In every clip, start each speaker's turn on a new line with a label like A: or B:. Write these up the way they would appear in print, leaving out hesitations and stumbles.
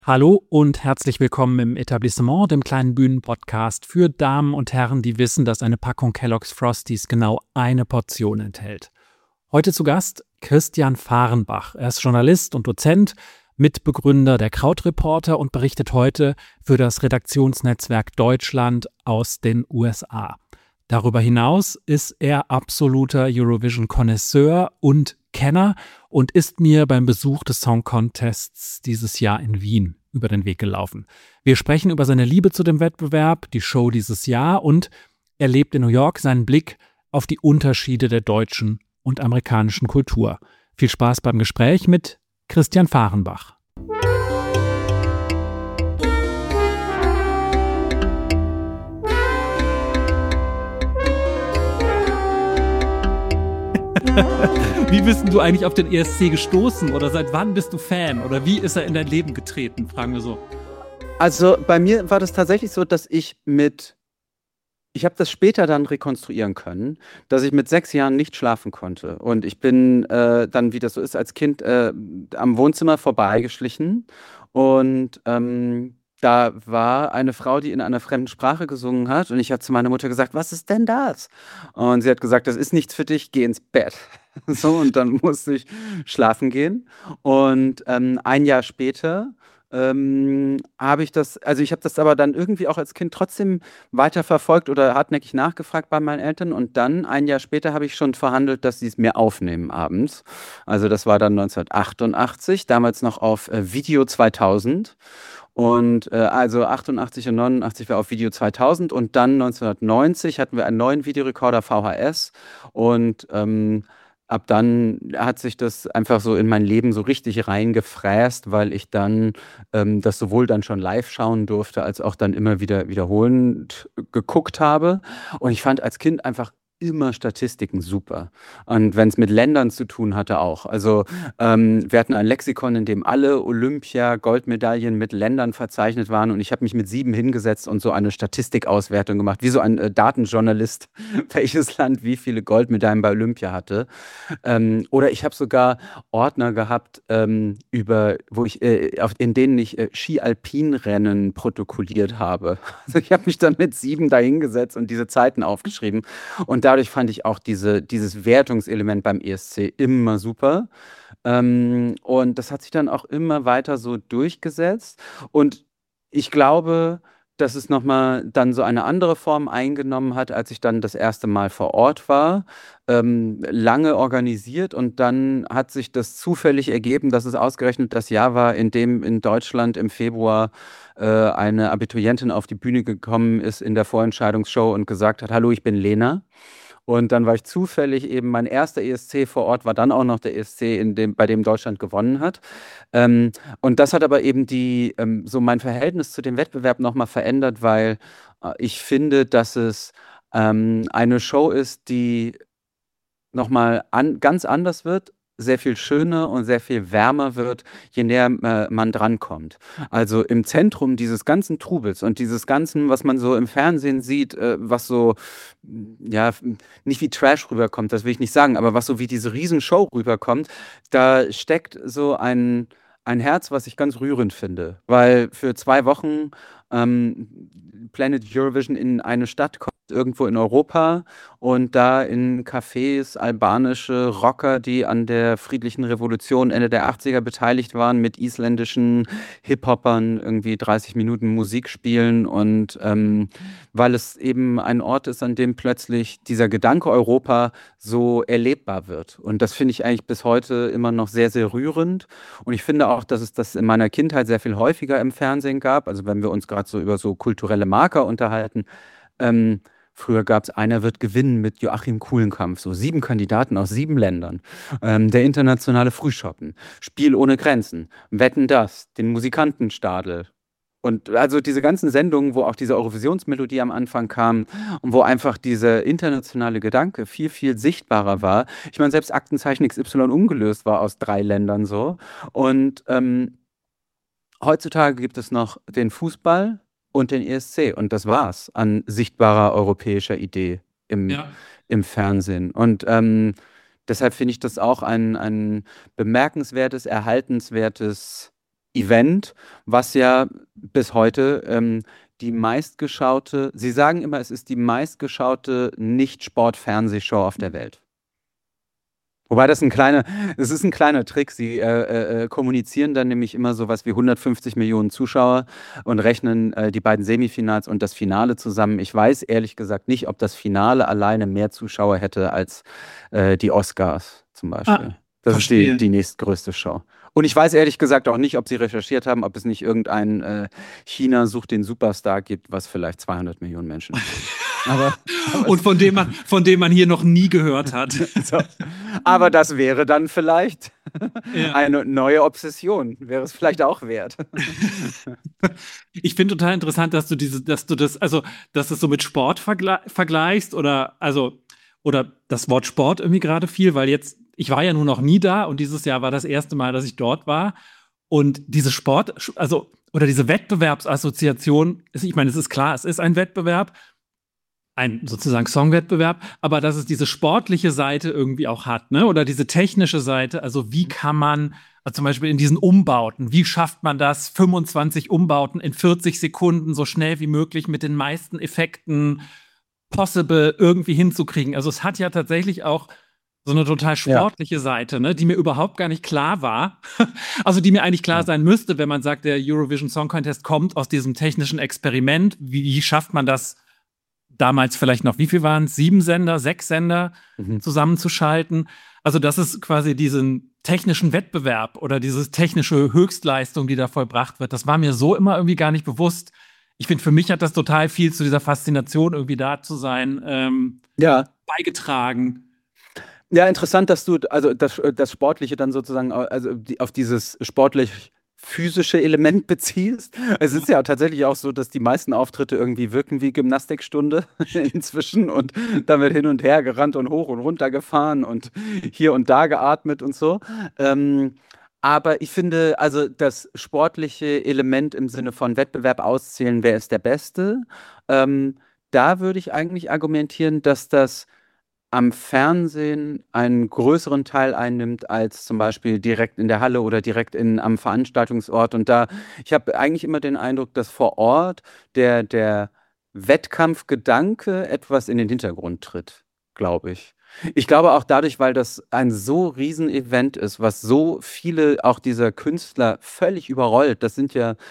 A: Hallo und herzlich willkommen im Etablissement, dem kleinen Bühnenpodcast für Damen und Herren, die wissen, dass eine Packung Kellogg's Frosties genau eine Portion enthält. Heute zu Gast Christian Fahrenbach. Er ist Journalist und Dozent, Mitbegründer der Krautreporter und berichtet heute für das Redaktionsnetzwerk Deutschland aus den USA. Darüber hinaus ist er absoluter Eurovision-Konnoisseur und Kenner und ist mir beim Besuch des Song Contests dieses Jahr in Wien über den Weg gelaufen. Wir sprechen über seine Liebe zu dem Wettbewerb, die Show dieses Jahr und er lebt in New York seinen Blick auf die Unterschiede der deutschen und amerikanischen Kultur. Viel Spaß beim Gespräch mit Christian Fahrenbach. Wie bist denn du eigentlich auf den ESC gestoßen oder seit wann bist du Fan oder wie ist er in dein Leben getreten, fragen wir so.
B: Also bei mir war das tatsächlich so, dass ich habe das später dann rekonstruieren können, dass ich mit 6 Jahren nicht schlafen konnte. Und ich bin dann, wie das so ist, als Kind am Wohnzimmer vorbeigeschlichen. Und da war eine Frau, die in einer fremden Sprache gesungen hat. Und ich habe zu meiner Mutter gesagt, was ist denn das? Und sie hat gesagt, das ist nichts für dich, geh ins Bett. So, und dann musste ich schlafen gehen. Und ein Jahr später habe ich ich habe das aber dann irgendwie auch als Kind trotzdem weiterverfolgt oder hartnäckig nachgefragt bei meinen Eltern. Und dann, ein Jahr später, habe ich schon verhandelt, dass sie es mir aufnehmen abends. Also das war dann 1988, damals noch auf Video 2000. Und also 88 und 89 war auf Video 2000 und dann 1990 hatten wir einen neuen Videorekorder VHS und ab dann hat sich das einfach so in mein Leben so richtig reingefräst, weil ich dann das sowohl dann schon live schauen durfte, als auch dann immer wieder wiederholend geguckt habe. Und ich fand als Kind einfach immer Statistiken super. Und wenn es mit Ländern zu tun hatte auch. Also wir hatten ein Lexikon, in dem alle Olympia-Goldmedaillen mit Ländern verzeichnet waren. Und ich habe mich mit 7 hingesetzt und so eine Statistikauswertung gemacht, wie so ein Datenjournalist, welches Land wie viele Goldmedaillen bei Olympia hatte. Oder ich habe sogar Ordner gehabt, in denen ich Ski-Alpin-Rennen protokolliert habe. Also ich habe mich dann mit 7 da hingesetzt und diese Zeiten aufgeschrieben. Und dadurch fand ich auch dieses Wertungselement beim ESC immer super. Und das hat sich dann auch immer weiter so durchgesetzt. Und ich glaube, dass es nochmal dann so eine andere Form eingenommen hat, als ich dann das erste Mal vor Ort war. Lange organisiert und dann hat sich das zufällig ergeben, dass es ausgerechnet das Jahr war, in dem in Deutschland im Februar eine Abiturientin auf die Bühne gekommen ist in der Vorentscheidungsshow und gesagt hat, hallo, ich bin Lena. Und dann war ich zufällig eben, mein erster ESC vor Ort war dann auch noch der ESC, bei dem Deutschland gewonnen hat. Und das hat aber eben so mein Verhältnis zu dem Wettbewerb nochmal verändert, weil ich finde, dass es eine Show ist, die nochmal ganz anders wird, sehr viel schöner und sehr viel wärmer wird, je näher man drankommt. Also im Zentrum dieses ganzen Trubels und dieses Ganzen, was man so im Fernsehen sieht, was so, ja, nicht wie Trash rüberkommt, das will ich nicht sagen, aber was so wie diese Riesenshow rüberkommt, da steckt so ein Herz, was ich ganz rührend finde, weil für 2 Wochen Planet Eurovision in eine Stadt kommt, irgendwo in Europa und da in Cafés albanische Rocker, die an der friedlichen Revolution Ende der 80er beteiligt waren, mit isländischen Hip-Hopern irgendwie 30 Minuten Musik spielen und weil es eben ein Ort ist, an dem plötzlich dieser Gedanke Europa so erlebbar wird. Und das finde ich eigentlich bis heute immer noch sehr, sehr rührend. Und ich finde auch, dass es das in meiner Kindheit sehr viel häufiger im Fernsehen gab. Also wenn wir uns gerade so über so kulturelle Marker unterhalten. Früher gab es Einer wird gewinnen mit Joachim Kulenkampff, so 7 Kandidaten aus 7 Ländern. Der internationale Frühschoppen, Spiel ohne Grenzen, Wetten das, den Musikantenstadel. Und also diese ganzen Sendungen, wo auch diese Eurovisionsmelodie am Anfang kam und wo einfach dieser internationale Gedanke viel, viel sichtbarer war. Ich meine, selbst Aktenzeichen XY ungelöst war aus 3 Ländern so. Und heutzutage gibt es noch den Fußball und den ESC und das war's an sichtbarer europäischer Idee im,
A: Ja.
B: im Fernsehen. Und deshalb finde ich das auch ein bemerkenswertes, erhaltenswertes Event, was ja bis heute die meistgeschaute, Sie sagen immer, es ist die meistgeschaute Nicht-Sport-Fernsehshow auf der Welt. Wobei das ist ein kleiner Trick. Sie kommunizieren dann nämlich immer sowas wie 150 Millionen Zuschauer und rechnen die beiden Semifinals und das Finale zusammen. Ich weiß ehrlich gesagt nicht, ob das Finale alleine mehr Zuschauer hätte als die Oscars zum Beispiel. Das ist
A: verstehe.
B: die nächstgrößte Show. Und ich weiß ehrlich gesagt auch nicht, ob Sie recherchiert haben, ob es nicht irgendein China sucht den Superstar gibt, was vielleicht 200 Millionen Menschen
A: aber und von dem man hier noch nie gehört hat.
B: So. Aber das wäre dann vielleicht eine neue Obsession. Wäre es vielleicht auch wert.
A: Ich finde total interessant, dass du es so mit Sport vergleichst oder das Wort Sport irgendwie gerade viel, weil ich war ja nur noch nie da und dieses Jahr war das erste Mal, dass ich dort war. Und diese diese Wettbewerbsassoziation, ich meine, es ist klar, es ist ein Wettbewerb, ein sozusagen Songwettbewerb, aber dass es diese sportliche Seite irgendwie auch hat, ne? Oder diese technische Seite, also wie kann man, also zum Beispiel in diesen Umbauten, wie schafft man das, 25 Umbauten in 40 Sekunden so schnell wie möglich mit den meisten Effekten possible irgendwie hinzukriegen. Also es hat ja tatsächlich auch so eine total sportliche Seite, ne, die mir überhaupt gar nicht klar war. Also die mir eigentlich klar sein müsste, wenn man sagt, der Eurovision Song Contest kommt aus diesem technischen Experiment. Wie schafft man das damals vielleicht noch, wie viel waren es? 7 Sender, 6 Sender zusammenzuschalten? Also das ist quasi diesen technischen Wettbewerb oder diese technische Höchstleistung, die da vollbracht wird. Das war mir so immer irgendwie gar nicht bewusst. Ich finde, für mich hat das total viel zu dieser Faszination, irgendwie da zu sein, beigetragen.
B: Ja, interessant, dass du also das Sportliche dann sozusagen auf dieses sportlich-physische Element beziehst. Es ist ja tatsächlich auch so, dass die meisten Auftritte irgendwie wirken wie Gymnastikstunde inzwischen und dann wird hin und her gerannt und hoch und runter gefahren und hier und da geatmet und so. Aber ich finde, also das sportliche Element im Sinne von Wettbewerb auszählen, wer ist der Beste, da würde ich eigentlich argumentieren, dass das am Fernsehen einen größeren Teil einnimmt als zum Beispiel direkt in der Halle oder direkt am Veranstaltungsort. Und ich habe eigentlich immer den Eindruck, dass vor Ort der Wettkampfgedanke etwas in den Hintergrund tritt, glaube ich. Ich glaube auch dadurch, weil das ein so Riesen-Event ist, was so viele auch dieser Künstler völlig überrollt. Das sind ja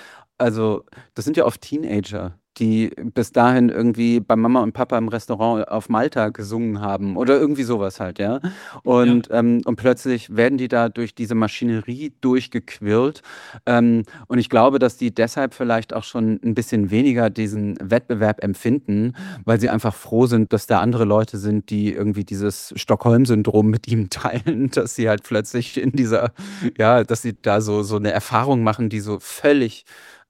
B: oft Teenager, die bis dahin irgendwie bei Mama und Papa im Restaurant auf Malta gesungen haben oder irgendwie sowas halt, ja. Und plötzlich werden die da durch diese Maschinerie durchgequirlt. Und ich glaube, dass die deshalb vielleicht auch schon ein bisschen weniger diesen Wettbewerb empfinden, weil sie einfach froh sind, dass da andere Leute sind, die irgendwie dieses Stockholm-Syndrom mit ihm teilen, dass sie halt plötzlich dass sie da so eine Erfahrung machen, die so völlig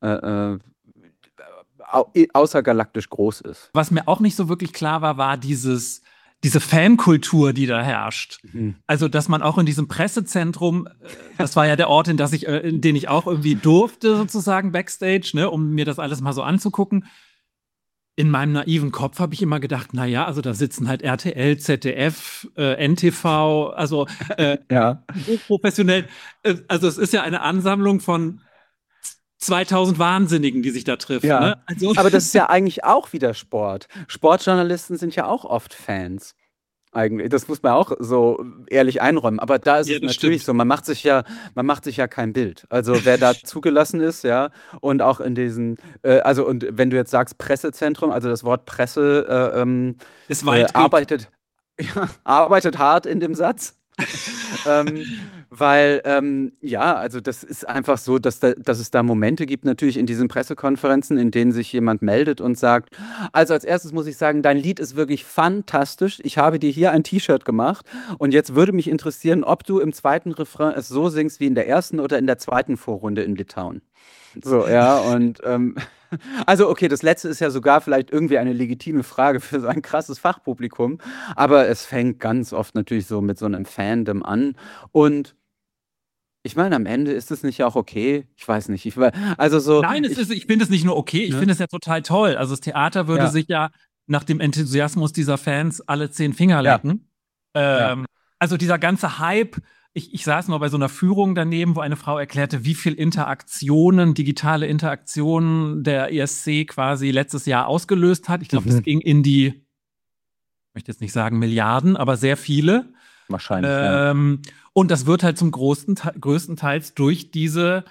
B: außergalaktisch groß ist.
A: Was mir auch nicht so wirklich klar war diese Fankultur, die da herrscht. Also, dass man auch in diesem Pressezentrum, das war ja der Ort, in den ich auch irgendwie durfte, sozusagen Backstage, ne, um mir das alles mal so anzugucken. In meinem naiven Kopf habe ich immer gedacht, naja, also da sitzen halt RTL, ZDF, NTV, also professionell. Also es ist ja eine Ansammlung von 2000 Wahnsinnigen, die sich da treffen.
B: Ja.
A: Ne? Also
B: Aber das ist ja eigentlich auch wieder Sport. Sportjournalisten sind ja auch oft Fans. Eigentlich. Das muss man auch so ehrlich einräumen. Aber da ist es natürlich so, man macht sich ja kein Bild. Also wer da zugelassen ist, ja, und auch in diesen, und wenn du jetzt sagst Pressezentrum, also das Wort Presse
A: ist weit
B: arbeitet hart in dem Satz. Weil, also das ist einfach so, dass es da Momente gibt, natürlich in diesen Pressekonferenzen, in denen sich jemand meldet und sagt, also als erstes muss ich sagen, dein Lied ist wirklich fantastisch. Ich habe dir hier ein T-Shirt gemacht und jetzt würde mich interessieren, ob du im zweiten Refrain es so singst wie in der ersten oder in der zweiten Vorrunde in Litauen. So, ja, und also okay, das letzte ist ja sogar vielleicht irgendwie eine legitime Frage für so ein krasses Fachpublikum, aber es fängt ganz oft natürlich so mit so einem Fandom an und ich meine, am Ende ist es nicht auch okay? Ich weiß nicht.
A: Nein, ich finde es nicht nur okay, ich finde es ja total toll. Also das Theater würde sich ja nach dem Enthusiasmus dieser Fans alle 10 Finger lecken. Also dieser ganze Hype, ich saß mal bei so einer Führung daneben, wo eine Frau erklärte, wie viel Interaktionen, digitale Interaktionen der ESC quasi letztes Jahr ausgelöst hat. Ich glaube, das ging in die, ich möchte jetzt nicht sagen Milliarden, aber sehr viele.
B: Wahrscheinlich, ja.
A: Und das wird halt zum größtenteils durch diese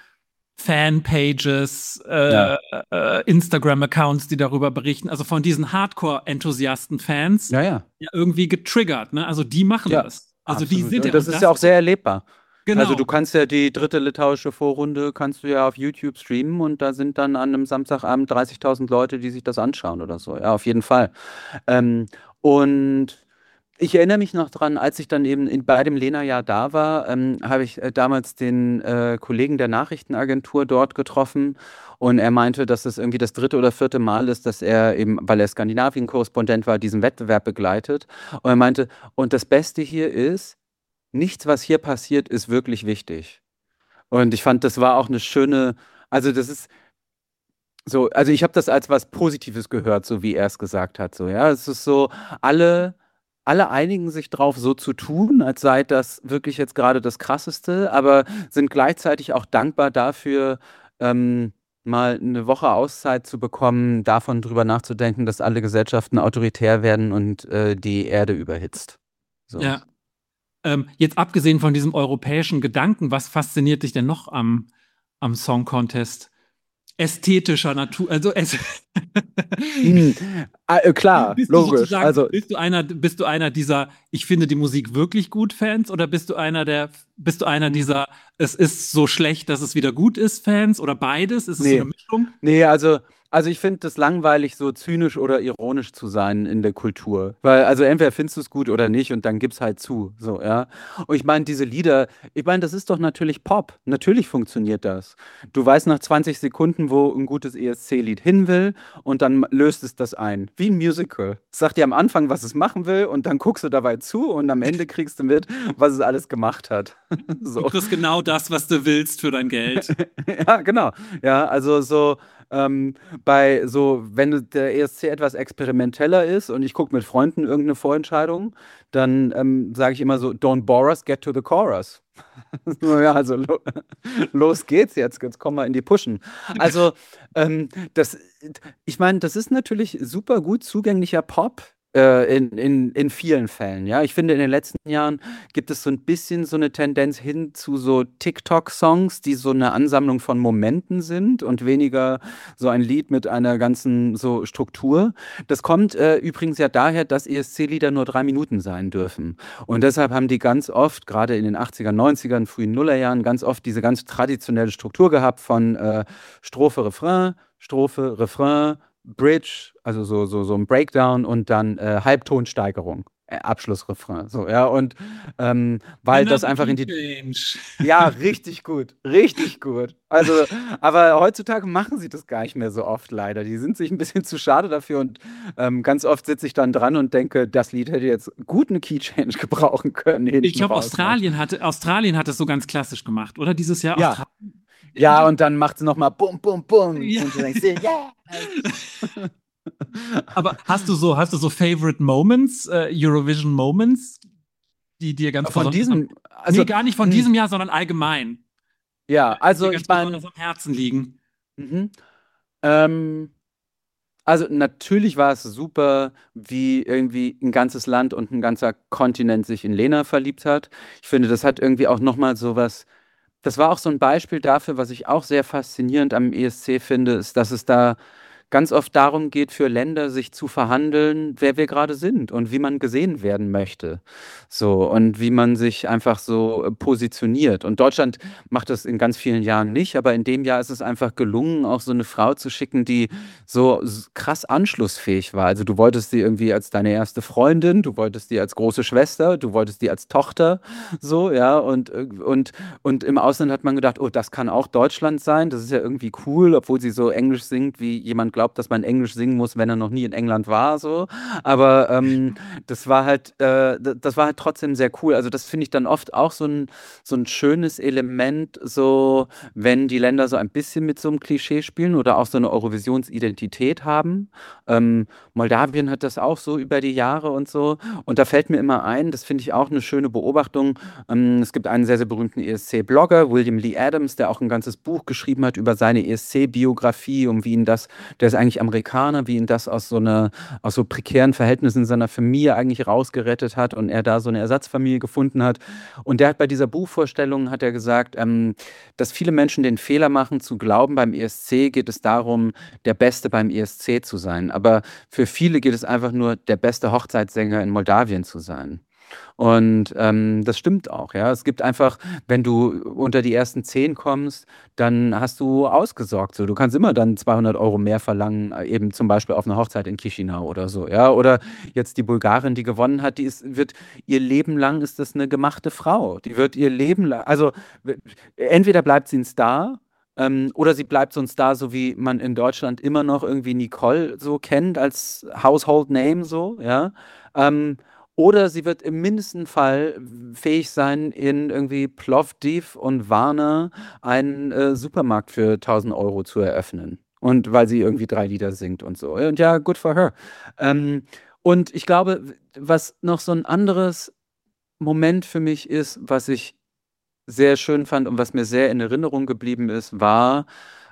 A: Fanpages,
B: Ja.
A: Instagram-Accounts, die darüber berichten, also von diesen Hardcore-Enthusiasten-Fans,
B: Ja, ja.
A: ja irgendwie getriggert, ne? Also die machen
B: Ja,
A: das. Also die
B: absolut.
A: sind
B: Und
A: ja,
B: das
A: und
B: ist ja
A: das,
B: auch sehr erlebbar. Also du
A: genau.
B: kannst ja die dritte litauische Vorrunde kannst du ja auf YouTube streamen und da sind dann an einem Samstagabend 30.000 Leute, die sich das anschauen oder so. Ja, auf jeden Fall. Ähm, und ich erinnere mich noch dran, als ich dann eben bei dem Lena-Jahr da war, habe ich damals den Kollegen der Nachrichtenagentur dort getroffen und er meinte, dass es irgendwie das dritte oder vierte Mal ist, dass er eben, weil er Skandinavien-Korrespondent war, diesen Wettbewerb begleitet. Und er meinte, und das Beste hier ist, nichts, was hier passiert, ist wirklich wichtig. Und ich fand, das war auch eine schöne, also das ist so, also ich habe das als was Positives gehört, so wie er es gesagt hat. So, ja, es ist so, alle, alle einigen sich drauf, so zu tun, als sei das wirklich jetzt gerade das Krasseste, aber sind gleichzeitig auch dankbar dafür, ähm, mal eine Woche Auszeit zu bekommen, davon drüber nachzudenken, dass alle Gesellschaften autoritär werden und die Erde überhitzt. So.
A: Ja. Jetzt abgesehen von diesem europäischen Gedanken, was fasziniert dich denn noch am Song Contest? Ästhetischer Natur, also
B: Hm, klar,
A: bist du
B: logisch.
A: sozusagen,
B: Also,
A: bist du einer dieser, ich finde die Musik wirklich gut Fans oder bist du einer
B: hm,
A: dieser, es ist so schlecht, dass es wieder gut ist Fans oder beides? Ist es so eine
B: nee.
A: Mischung?
B: Nee, also ich finde es langweilig, so zynisch oder ironisch zu sein in der Kultur. Weil, also entweder findest du es gut oder nicht und dann gib's halt zu. So, ja. Und ich meine, diese Lieder, ich meine, das ist doch natürlich Pop. Natürlich funktioniert das. Du weißt nach 20 Sekunden, wo ein gutes ESC-Lied hin will und dann löst es das ein. Wie ein Musical. Es sagt dir am Anfang, was es machen will und dann guckst du dabei zu und am Ende kriegst du mit, was es alles gemacht hat.
A: Du
B: So.
A: kriegst genau das, was du willst für dein Geld.
B: Ja, genau. Ja, also so ähm, bei so, wenn der ESC etwas experimenteller ist und ich gucke mit Freunden irgendeine Vorentscheidung, dann sage ich immer so, don't bore us, get to the chorus. So, ja, also los geht's jetzt kommen wir in die Pushen. Also, das, ich meine, das ist natürlich super gut zugänglicher Pop. In vielen Fällen, ja. Ich finde, in den letzten Jahren gibt es so ein bisschen so eine Tendenz hin zu so TikTok-Songs, die so eine Ansammlung von Momenten sind und weniger so ein Lied mit einer ganzen so Struktur. Das kommt übrigens ja daher, dass ESC-Lieder nur 3 Minuten sein dürfen. Und deshalb haben die ganz oft, gerade in den 80er, 90ern, frühen Nullerjahren, ganz oft diese ganz traditionelle Struktur gehabt von Strophe, Refrain, Bridge, also so ein Breakdown und dann Halbtonsteigerung. Abschlussrefrain, so, ja, und weil das
A: Another
B: einfach
A: key
B: in die,
A: change.
B: ja, richtig gut, richtig gut. Also, aber heutzutage machen sie das gar nicht mehr so oft, leider. Die sind sich ein bisschen zu schade dafür und ganz oft sitze ich dann dran und denke, das Lied hätte jetzt gut eine Key Change gebrauchen können,
A: Ich
B: hinten
A: glaube,
B: raus, ne?
A: Australien hat es so ganz klassisch gemacht, oder? Dieses Jahr
B: Ja,
A: Australien.
B: ja, und dann macht sie nochmal Bum, Bum, Bum.
A: Ja.
B: Und du denkst dir, yeah!
A: Aber hast du so Favorite Moments, Eurovision Moments, die dir ganz
B: Von
A: besonders
B: diesem,
A: nee,
B: also,
A: gar nicht von diesem Jahr, sondern allgemein,
B: ja,
A: die dir
B: also
A: ganz
B: ich meine,
A: besonders am Herzen liegen?
B: mhm. Ähm, Also natürlich war es super, wie irgendwie ein ganzes Land und ein ganzer Kontinent sich in Lena verliebt hat. Ich finde, das hat irgendwie auch noch mal so was, das war auch so ein Beispiel dafür, was ich auch sehr faszinierend am ESC finde, ist, dass es da ganz oft darum geht, für Länder sich zu verhandeln, wer wir gerade sind und wie man gesehen werden möchte. So, und wie man sich einfach so positioniert. Und Deutschland macht das in ganz vielen Jahren nicht, aber in dem Jahr ist es einfach gelungen, auch so eine Frau zu schicken, die so krass anschlussfähig war. Also du wolltest sie irgendwie als deine erste Freundin, du wolltest die als große Schwester, du wolltest die als Tochter, so, ja, und im Ausland hat man gedacht, oh, das kann auch Deutschland sein, das ist ja irgendwie cool, obwohl sie so Englisch singt, wie jemand, glaubt, dass man Englisch singen muss, wenn er noch nie in England war, so. Aber das war halt trotzdem sehr cool. Also das finde ich dann oft auch so ein schönes Element, so wenn die Länder so ein bisschen mit so einem Klischee spielen oder auch so eine Eurovisionsidentität haben. Moldawien hat das auch so über die Jahre und so. Und da fällt mir immer ein, das finde ich auch eine schöne Beobachtung. Es gibt einen sehr, sehr berühmten ESC-Blogger, William Lee Adams, der auch ein ganzes Buch geschrieben hat über seine ESC-Biografie und wie ihn das, der ist eigentlich Amerikaner, wie ihn das aus so prekären Verhältnissen seiner Familie eigentlich rausgerettet hat und er da so eine Ersatzfamilie gefunden hat. Und der hat bei dieser Buchvorstellung, hat er gesagt, dass viele Menschen den Fehler machen, zu glauben, beim ESC geht es darum, der Beste beim ESC zu sein. Aber für viele geht es einfach nur, der beste Hochzeitssänger in Moldawien zu sein. Und das stimmt auch, ja. Es gibt einfach, wenn du unter die ersten 10 kommst, dann hast du ausgesorgt. So. Du kannst immer dann 200 € mehr verlangen, eben zum Beispiel auf eine Hochzeit in Chișinău oder so, ja. Oder jetzt die Bulgarin, die gewonnen hat, wird ihr Leben lang ist das eine gemachte Frau. Die wird ihr Leben lang, also entweder bleibt sie ein Star. Oder sie bleibt so ein Star, so wie man in Deutschland immer noch irgendwie Nicole so kennt als Household Name so, ja. Ähm, oder sie wird im mindesten Fall fähig sein, in irgendwie Plovdiv und Varna einen Supermarkt für 1.000 € zu eröffnen. Und weil sie irgendwie 3 Lieder singt und so. Und ja, good for her. Ähm, und ich glaube, was noch so ein anderes Moment für mich ist, was ich sehr schön fand und was mir sehr in Erinnerung geblieben ist, war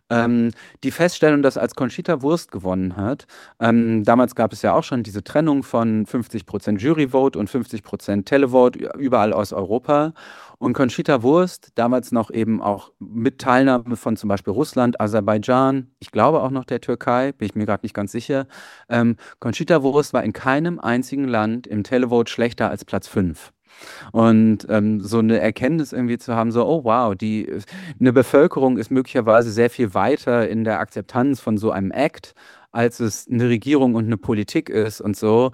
B: die Feststellung, dass als Conchita Wurst gewonnen hat, damals gab es ja auch schon diese Trennung von 50% Juryvote und 50% Televote überall aus Europa. Und Conchita Wurst, damals noch eben auch mit Teilnahme von zum Beispiel Russland, Aserbaidschan, ich glaube auch noch der Türkei, bin ich mir gerade nicht ganz sicher. Conchita Wurst war in keinem einzigen Land im Televote schlechter als Platz 5. Und so eine Erkenntnis irgendwie zu haben, so, oh wow, eine Bevölkerung ist möglicherweise sehr viel weiter in der Akzeptanz von so einem Act, als es eine Regierung und eine Politik ist und so.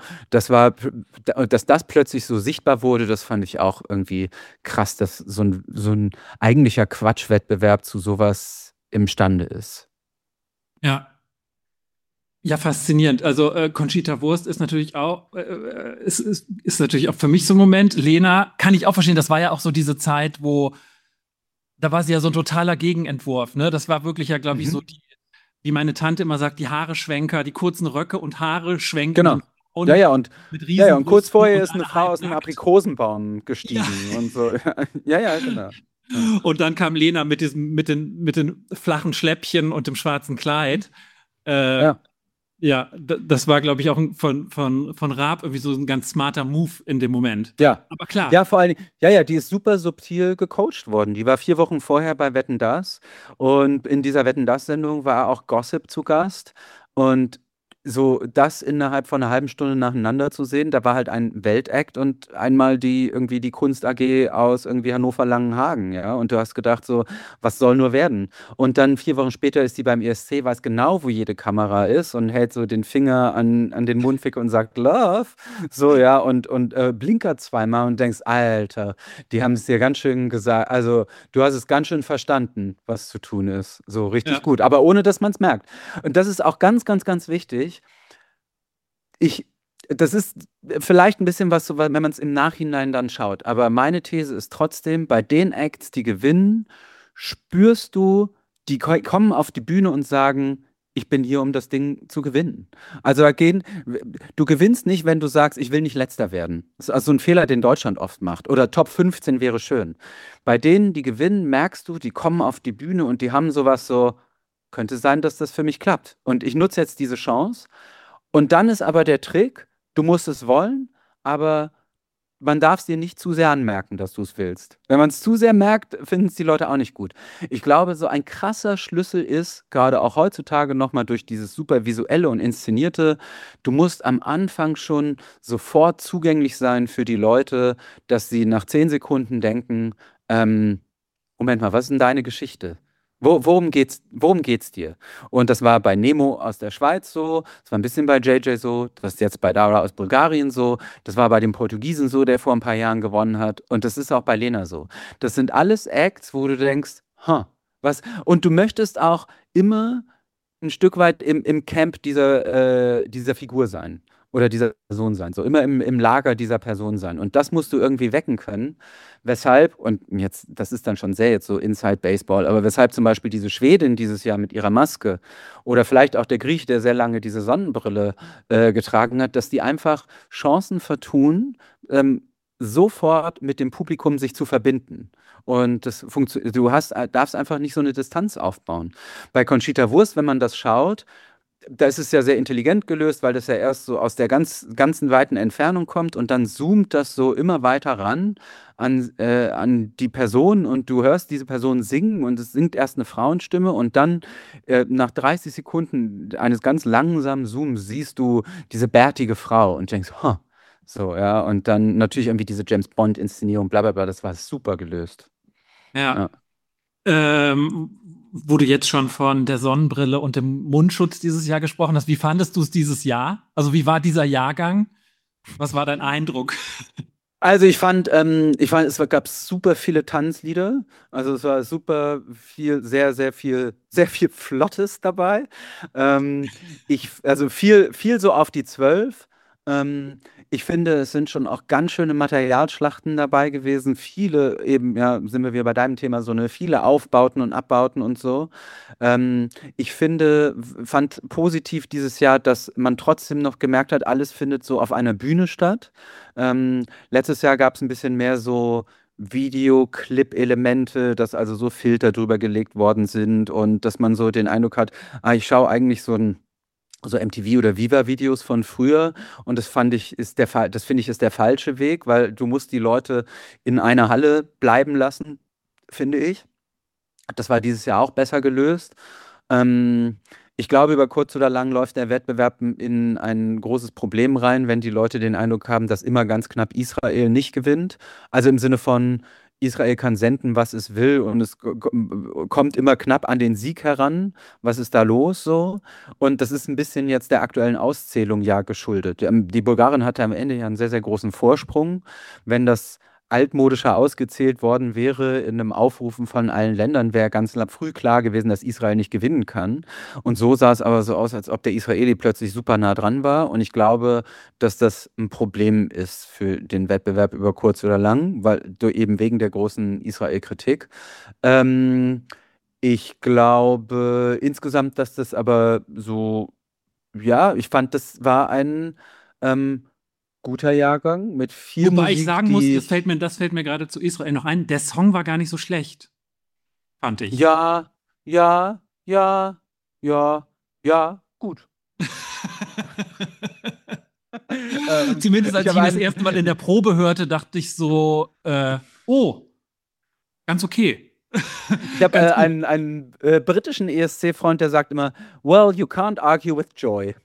B: Dass das plötzlich so sichtbar wurde, das fand ich auch irgendwie krass, dass so ein eigentlicher Quatschwettbewerb zu sowas imstande ist.
A: Ja. Ja, faszinierend. Also Conchita Wurst ist natürlich auch, ist natürlich auch für mich so ein Moment. Lena, kann ich auch verstehen, das war ja auch so diese Zeit, da war sie ja so ein totaler Gegenentwurf, ne? Das war wirklich ja, glaube ich, so
B: Mhm.
A: wie meine Tante immer sagt, die Haare-Schwenker, die kurzen Röcke und Haare
B: Genau.
A: schwenkenden
B: Ja,
A: Frauen
B: ja, und
A: mit
B: ja, ja, und kurz
A: Riesenbrüsten
B: vorher
A: und
B: ist eine
A: alle
B: Frau aus einem
A: halbnackt.
B: Aprikosenbaum
A: Ja.
B: gestiegen und so. Ja, ja, genau. Ja.
A: Und dann kam Lena mit den flachen Schläppchen und dem schwarzen Kleid. Äh,
B: Ja.
A: Ja, das war, glaube ich, auch von Raab irgendwie so ein ganz smarter Move in dem Moment.
B: Ja.
A: Aber klar,
B: Ja, vor allen Dingen, ja, ja, die ist super subtil gecoacht worden. Die war 4 Wochen vorher bei Wetten, dass. Und in dieser Wetten, dass Sendung war auch Gossip zu Gast. Und so das innerhalb von einer halben Stunde nacheinander zu sehen, da war halt ein Weltakt und einmal irgendwie die Kunst AG aus irgendwie Hannover-Langenhagen, ja. Und du hast gedacht so, was soll nur werden? Und dann 4 Wochen später ist die beim ESC, weiß genau, wo jede Kamera ist und hält so den Finger an den Mundwinkel und sagt Love. So, ja, und blinkert zweimal und denkst, Alter, die haben es dir ganz schön gesagt. Also, du hast es ganz schön verstanden, was zu tun ist. So richtig
A: ja,
B: gut, aber ohne dass man es merkt. Und das ist auch ganz, ganz, ganz wichtig. Ich, das ist vielleicht ein bisschen was, so, wenn man es im Nachhinein dann schaut. Aber meine These ist trotzdem, bei den Acts, die gewinnen, spürst du, die kommen auf die Bühne und sagen, ich bin hier, um das Ding zu gewinnen. Also du gewinnst nicht, wenn du sagst, ich will nicht Letzter werden. Das ist also ein Fehler, den Deutschland oft macht. Oder Top 15 wäre schön. Bei denen, die gewinnen, merkst du, die kommen auf die Bühne und die haben sowas so, könnte sein, dass das für mich klappt. Und ich nutze jetzt diese Chance. Und dann ist aber der Trick, du musst es wollen, aber man darf es dir nicht zu sehr anmerken, dass du es willst. Wenn man es zu sehr merkt, finden es die Leute auch nicht gut. Ich glaube, so ein krasser Schlüssel ist, gerade auch heutzutage nochmal durch dieses super visuelle und inszenierte, du musst am Anfang schon sofort zugänglich sein für die Leute, dass sie nach 10 Sekunden denken, ähm, Moment mal, was ist denn deine Geschichte? Worum geht's dir? Und das war bei Nemo aus der Schweiz so, das war ein bisschen bei JJ so, das ist jetzt bei Dara aus Bulgarien so, das war bei dem Portugiesen so, der vor ein paar Jahren gewonnen hat. Und das ist auch bei Lena so. Das sind alles Acts, wo du denkst, was? Und du möchtest auch immer ein Stück weit im Camp dieser Figur sein oder dieser Person sein, so immer im Lager dieser Person sein. Und das musst du irgendwie wecken können. Weshalb, und jetzt, das ist dann schon sehr jetzt so Inside Baseball, aber weshalb zum Beispiel diese Schwedin dieses Jahr mit ihrer Maske oder vielleicht auch der Grieche, der sehr lange diese Sonnenbrille getragen hat, dass die einfach Chancen vertun, sofort mit dem Publikum sich zu verbinden. Und darfst einfach nicht so eine Distanz aufbauen. Bei Conchita Wurst, wenn man das schaut, da ist es ja sehr intelligent gelöst, weil das ja erst so aus der ganzen weiten Entfernung kommt und dann zoomt das so immer weiter ran an die Person und du hörst diese Person singen und es singt erst eine Frauenstimme und dann nach 30 Sekunden eines ganz langsamen Zooms siehst du diese bärtige Frau und denkst, huh, so, ja, und dann natürlich irgendwie diese James Bond-Inszenierung, bla bla bla, das war super gelöst.
A: Ja.
B: Ja.
A: Wo du jetzt schon von der Sonnenbrille und dem Mundschutz dieses Jahr gesprochen hast, wie fandest du es dieses Jahr? Also wie war dieser Jahrgang? Was war dein Eindruck?
B: Also es gab super viele Tanzlieder. Also es war super viel, sehr viel Flottes dabei. Also viel so auf die 12. Ich finde, es sind schon auch ganz schöne Materialschlachten dabei gewesen. Viele eben, ja, sind wir wieder bei deinem Thema, viele Aufbauten und Abbauten und so. Fand positiv dieses Jahr, dass man trotzdem noch gemerkt hat, alles findet so auf einer Bühne statt. Letztes Jahr gab es ein bisschen mehr so Videoclip-Elemente, dass also so Filter drüber gelegt worden sind und dass man so den Eindruck hat, ich schaue eigentlich so MTV oder Viva-Videos von früher und das finde ich ist der falsche Weg, weil du musst die Leute in einer Halle bleiben lassen, finde ich. Das war dieses Jahr auch besser gelöst. Ähm, Ich glaube, über kurz oder lang läuft der Wettbewerb in ein großes Problem rein, wenn die Leute den Eindruck haben, dass immer ganz knapp Israel nicht gewinnt. Also im Sinne von, Israel kann senden, was es will und es kommt immer knapp an den Sieg heran. Was ist da los so? Und das ist ein bisschen jetzt der aktuellen Auszählung ja geschuldet. Die Bulgarin hatte am Ende ja einen sehr, sehr großen Vorsprung. Wenn das altmodischer ausgezählt worden wäre in einem Aufrufen von allen Ländern, wäre früh klar gewesen, dass Israel nicht gewinnen kann. Und so sah es aber so aus, als ob der Israeli plötzlich super nah dran war. Und ich glaube, dass das ein Problem ist für den Wettbewerb über kurz oder lang, weil eben wegen der großen Israel-Kritik. Ähm, Ich glaube insgesamt, dass das aber so, ja, ich fand, das war ein ähm, guter Jahrgang mit viel
A: Wobei ich
B: Musik,
A: sagen muss,
B: die.
A: das fällt mir gerade zu Israel noch ein, der Song war gar nicht so schlecht, fand ich.
B: Ja, ja, ja, ja, ja, gut.
A: Zumindest
B: Ich
A: als ich
B: habe
A: ihn das
B: einen,
A: erste Mal in der Probe hörte, dachte ich so, oh, ganz okay.
B: ich habe
A: Ganz gut.
B: einen britischen ESC-Freund, der sagt immer, well, you can't argue with joy.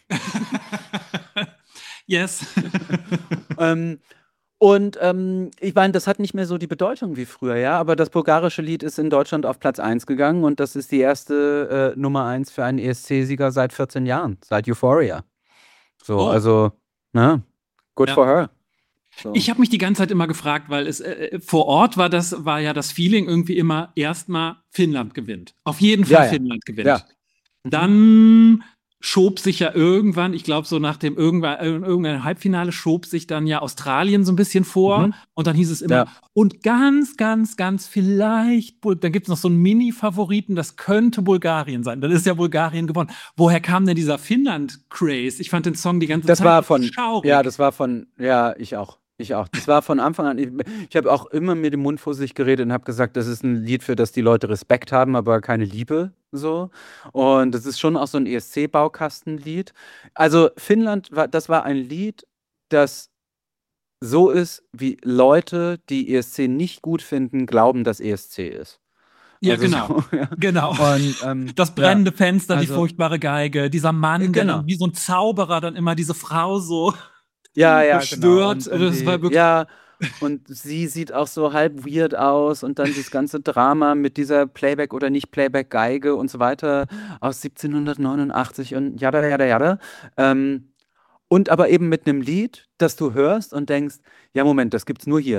A: Yes.
B: Ähm, ich meine, das hat nicht mehr so die Bedeutung wie früher, ja, aber das bulgarische Lied ist in Deutschland auf Platz 1 gegangen und das ist die erste Nummer 1 für einen ESC-Sieger seit 14 Jahren, seit Euphoria. So,
A: Oh,
B: also, ne, good
A: ja.
B: for her. So.
A: Ich habe mich die ganze Zeit immer gefragt, weil es vor Ort war ja das Feeling irgendwie immer erstmal Finnland gewinnt. Auf jeden Fall
B: Ja, ja,
A: Finnland gewinnt.
B: ja. Mhm.
A: Dann schob sich ja irgendwann, ich glaube so nach dem irgendein Halbfinale schob sich dann ja Australien so ein bisschen vor
B: Mhm.
A: und dann hieß es immer,
B: Ja.
A: und ganz, ganz, ganz vielleicht, dann gibt es noch so einen Mini-Favoriten, das könnte Bulgarien sein. Dann ist ja Bulgarien gewonnen. Woher kam denn dieser Finnland-Craze? Ich fand den Song die ganze
B: Das
A: Zeit
B: war
A: so
B: von, ja,
A: schaurig.
B: das war von, ja, ich auch. Ich auch. Das war von Anfang an. Ich habe auch immer mit dem Mund vor sich geredet und habe gesagt, das ist ein Lied, für das die Leute Respekt haben, aber keine Liebe. So. Und das ist schon auch so ein ESC-Baukastenlied. Also das war ein Lied, das so ist, wie Leute, die ESC nicht gut finden, glauben, dass ESC ist.
A: Ja,
B: Also
A: genau.
B: so, ja.
A: Genau.
B: Und
A: Das
B: ja,
A: brennende Fenster, die
B: also,
A: furchtbare Geige, dieser Mann, der
B: genau.
A: dann wie so ein Zauberer dann immer diese Frau so
B: Ja, ja, genau.
A: beschwört. Das war wirklich.
B: Ja, und sie sieht auch so halb weird aus und dann dieses ganze Drama mit dieser Playback- oder Nicht-Playback-Geige und so weiter aus 1789 und jada, jada, jada. Und aber eben mit einem Lied, das du hörst und denkst, ja, Moment, das gibt's nur hier.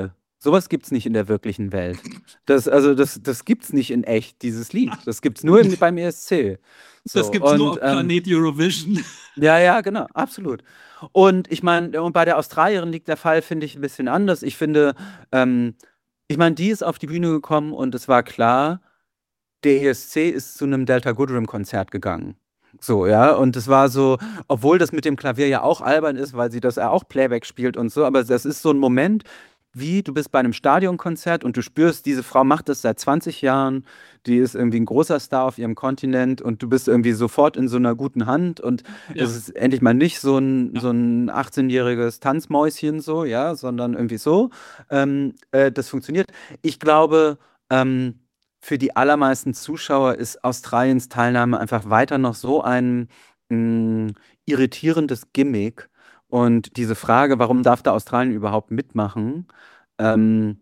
B: Sowas gibt's nicht in der wirklichen Welt. Das gibt's nicht in echt, dieses Lied. Das gibt's nur beim ESC.
A: Das
B: So,
A: gibt's nur
B: und
A: auf Planet Eurovision.
B: ja, ja, genau, absolut. Und ich meine, und bei der Australierin liegt der Fall, finde ich, ein bisschen anders. Ich finde, ähm, ich meine, die ist auf die Bühne gekommen und es war klar, der ESC ist zu einem Delta Goodrem-Konzert gegangen. So, ja, und es war so, obwohl das mit dem Klavier ja auch albern ist, weil sie das ja auch Playback spielt und so, aber das ist so ein Moment, wie du bist bei einem Stadionkonzert und du spürst, diese Frau macht das seit 20 Jahren, die ist irgendwie ein großer Star auf ihrem Kontinent und du bist irgendwie sofort in so einer guten Hand und es
A: Ja,
B: ist endlich mal nicht
A: ja.
B: so ein 18-jähriges Tanzmäuschen so, ja, sondern irgendwie so. Das funktioniert. Ich glaube, ähm, für die allermeisten Zuschauer ist Australiens Teilnahme einfach weiter noch so ein irritierendes Gimmick. Und diese Frage, warum darf da Australien überhaupt mitmachen, ähm,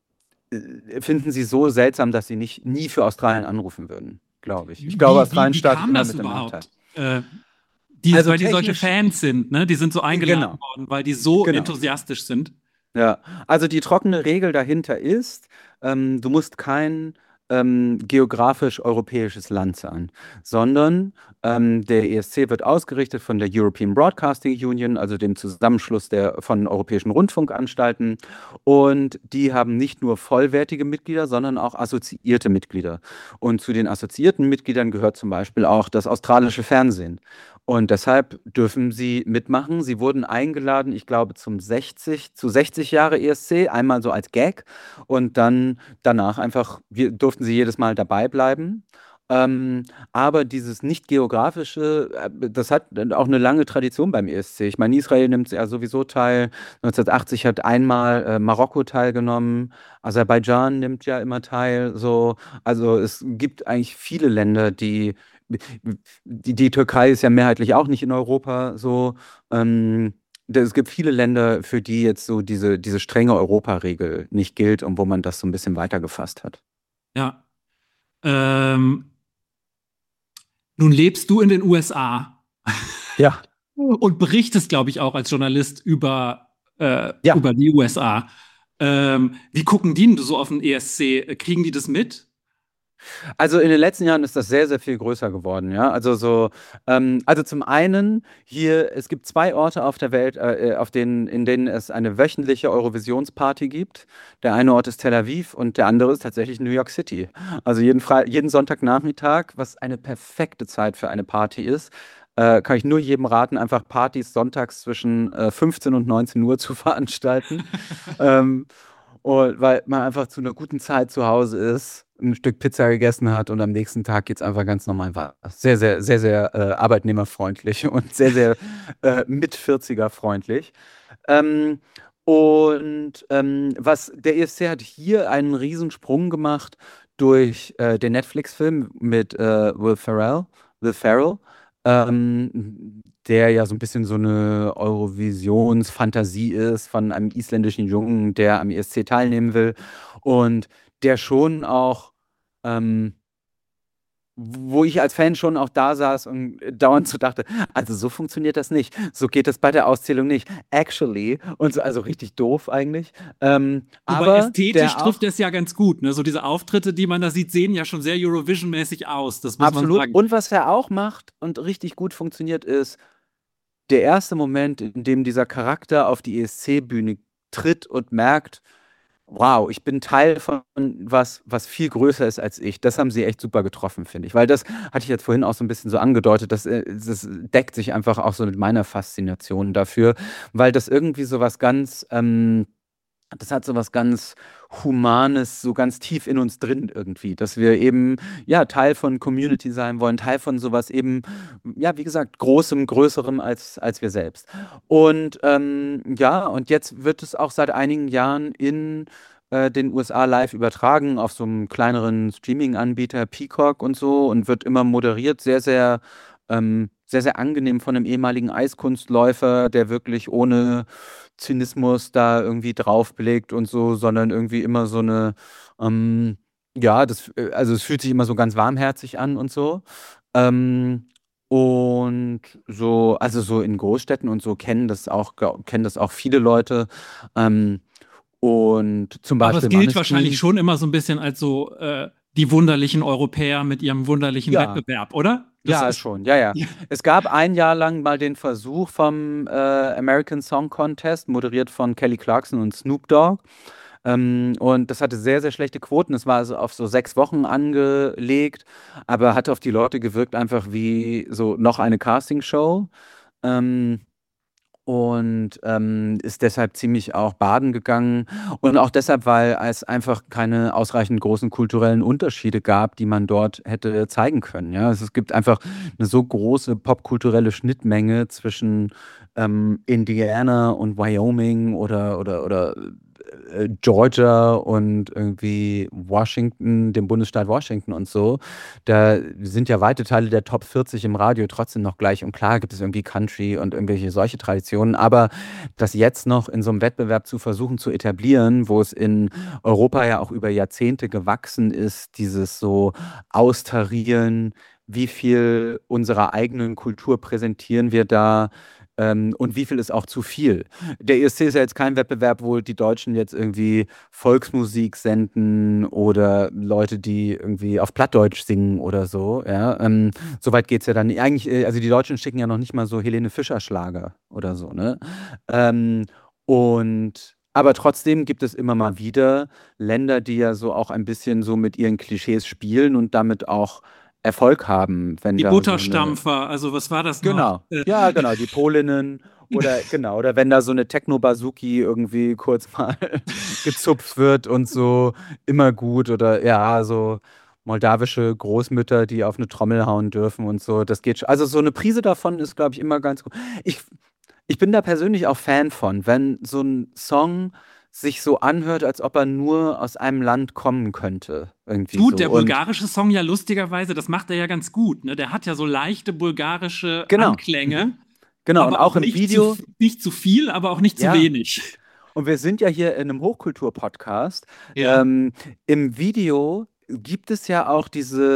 B: finden sie so seltsam, dass sie nie für Australien anrufen würden, glaube ich. Ich glaube, Australien
A: Wie
B: startet
A: kam
B: immer
A: das
B: mit dem Nachteil.
A: überhaupt?
B: Also
A: Weil die solche
B: technisch,
A: Fans sind, ne? Die sind so eingeladen
B: genau,
A: worden, weil die so
B: genau.
A: enthusiastisch sind.
B: Ja, also die trockene Regel dahinter ist, du musst kein geografisch europäisches Land sein, sondern der ESC wird ausgerichtet von der European Broadcasting Union, also dem Zusammenschluss von europäischen Rundfunkanstalten. Und die haben nicht nur vollwertige Mitglieder, sondern auch assoziierte Mitglieder. Und zu den assoziierten Mitgliedern gehört zum Beispiel auch das australische Fernsehen. Und deshalb dürfen sie mitmachen. Sie wurden eingeladen, ich glaube, zu 60 Jahre ESC, einmal so als Gag und dann danach einfach durften sie jedes Mal dabei bleiben. Aber dieses nicht geografische, das hat auch eine lange Tradition beim ESC. Ich meine, Israel nimmt ja sowieso teil. 1980 hat einmal Marokko teilgenommen. Aserbaidschan nimmt ja immer teil. So, also es gibt eigentlich viele Länder, die Türkei ist ja mehrheitlich auch nicht in Europa so. Es gibt viele Länder, für die jetzt so diese strenge Europaregel nicht gilt und wo man das so ein bisschen weiter gefasst hat.
A: Ja. Ähm, Nun lebst du in den USA
B: Ja,
A: und berichtest, glaube ich, auch als Journalist
B: ja.
A: über die USA. Wie gucken die denn so auf den ESC? Kriegen die das mit?
B: Also in den letzten Jahren ist das sehr, sehr viel größer geworden, ja. Also zum einen hier, es gibt zwei Orte auf der Welt, in denen es eine wöchentliche Eurovisionsparty gibt. Der eine Ort ist Tel Aviv und der andere ist tatsächlich New York City. Also jeden Sonntagnachmittag, was eine perfekte Zeit für eine Party ist, kann ich nur jedem raten, einfach Partys sonntags zwischen 15 und 19 Uhr zu veranstalten. Ähm, und weil man einfach zu einer guten Zeit zu Hause ist, ein Stück Pizza gegessen hat und am nächsten Tag geht's einfach ganz normal weiter. Sehr, sehr, sehr, sehr arbeitnehmerfreundlich und sehr, sehr mit 40er freundlich. Ähm, was der ESC hat hier einen Riesensprung gemacht durch den Netflix-Film mit Will Ferrell, der ja so ein bisschen so eine Eurovisionsfantasie ist von einem isländischen Jungen, der am ESC teilnehmen will und der schon auch ähm, wo ich als Fan schon auch da saß und dauernd so dachte, also so funktioniert das nicht. So geht das bei der Auszählung nicht. Actually. Und so, also richtig doof eigentlich.
A: Wobei
B: Aber
A: ästhetisch
B: der
A: trifft
B: auch
A: es ja ganz gut. Ne? So diese Auftritte, die man da sieht, sehen ja schon sehr Eurovision-mäßig aus. Das muss man
B: absolut.
A: sagen.
B: Und was er auch macht und richtig gut funktioniert, ist der erste Moment, in dem dieser Charakter auf die ESC-Bühne tritt und merkt, wow, ich bin Teil von was viel größer ist als ich. Das haben sie echt super getroffen, finde ich. Weil das hatte ich jetzt vorhin auch so ein bisschen so angedeutet, das deckt sich einfach auch so mit meiner Faszination dafür, weil das irgendwie so was ganz, das hat so was ganz Humanes, so ganz tief in uns drin irgendwie, dass wir eben, ja, Teil von Community sein wollen, Teil von sowas eben, ja, wie gesagt, Großem, Größerem als wir selbst. Und ja, und jetzt wird es auch seit einigen Jahren in den USA live übertragen auf so einem kleineren Streaming-Anbieter, Peacock und so, und wird immer moderiert, sehr, sehr angenehm von einem ehemaligen Eiskunstläufer, der wirklich ohne Zynismus da irgendwie draufblickt und so, sondern irgendwie immer so eine, ähm, ja, also es fühlt sich immer so ganz warmherzig an und so. Ähm, und so, also so in Großstädten und so kennen das auch viele Leute. Ähm, Und zum
A: Aber es
B: Beispiel
A: gilt wahrscheinlich
B: Måneskin.
A: schon immer so ein bisschen als so die wunderlichen Europäer mit ihrem wunderlichen
B: Ja,
A: Wettbewerb, oder? Das
B: ja,
A: ist.
B: schon, ja, ja.
A: Ja.
B: Es gab ein Jahr lang mal den Versuch vom American Song Contest, moderiert von Kelly Clarkson und Snoop Dogg. Und das hatte sehr, sehr schlechte Quoten. Es war also auf so 6 Wochen angelegt, aber hat auf die Leute gewirkt einfach wie so noch eine Castingshow. Ähm, und ist deshalb ziemlich auch baden gegangen. Und auch deshalb, weil es einfach keine ausreichend großen kulturellen Unterschiede gab, die man dort hätte zeigen können. Ja? Also es gibt einfach eine so große popkulturelle Schnittmenge zwischen Indiana und Wyoming oder Georgia und irgendwie Washington, dem Bundesstaat Washington und so. Da sind ja weite Teile der Top 40 im Radio trotzdem noch gleich. Und klar gibt es irgendwie Country und irgendwelche solche Traditionen. Aber das jetzt noch in so einem Wettbewerb zu versuchen zu etablieren, wo es in Europa ja auch über Jahrzehnte gewachsen ist, dieses so Austarieren, wie viel unserer eigenen Kultur präsentieren wir da, und wie viel ist auch zu viel. Der ESC ist ja jetzt kein Wettbewerb, wo die Deutschen jetzt irgendwie Volksmusik senden oder Leute, die irgendwie auf Plattdeutsch singen oder so. Ja, so weit geht es ja dann nicht. Eigentlich, also die Deutschen schicken ja noch nicht mal so Helene Fischer-Schlager oder so, ne? Ähm, aber trotzdem gibt es immer mal wieder Länder, die ja so auch ein bisschen so mit ihren Klischees spielen und damit auch Erfolg haben, wenn
A: Die
B: da so eine.
A: Butterstampfer, also was war das noch?
B: Genau. Ja, genau, die Polinnen oder genau, oder wenn da so eine Techno-Bazooki irgendwie kurz mal gezupft wird und so, immer gut oder ja, so moldawische Großmütter, die auf eine Trommel hauen dürfen und so, das geht schon. Also so eine Prise davon ist, glaube ich, immer ganz gut. Ich, ich bin da persönlich auch Fan von, wenn so ein Song sich so anhört, als ob er nur aus einem Land kommen könnte, irgendwie
A: Tut
B: so.
A: der
B: Und
A: bulgarische Song ja lustigerweise, das macht er ja ganz gut, ne? Der hat ja so leichte bulgarische
B: genau.
A: Anklänge,
B: Genau, und
A: aber auch
B: auch im Video,
A: nicht zu viel, aber auch nicht zu
B: ja.
A: wenig.
B: Und wir sind ja hier in einem Hochkultur-Podcast.
A: Ja.
B: Im Video gibt es ja auch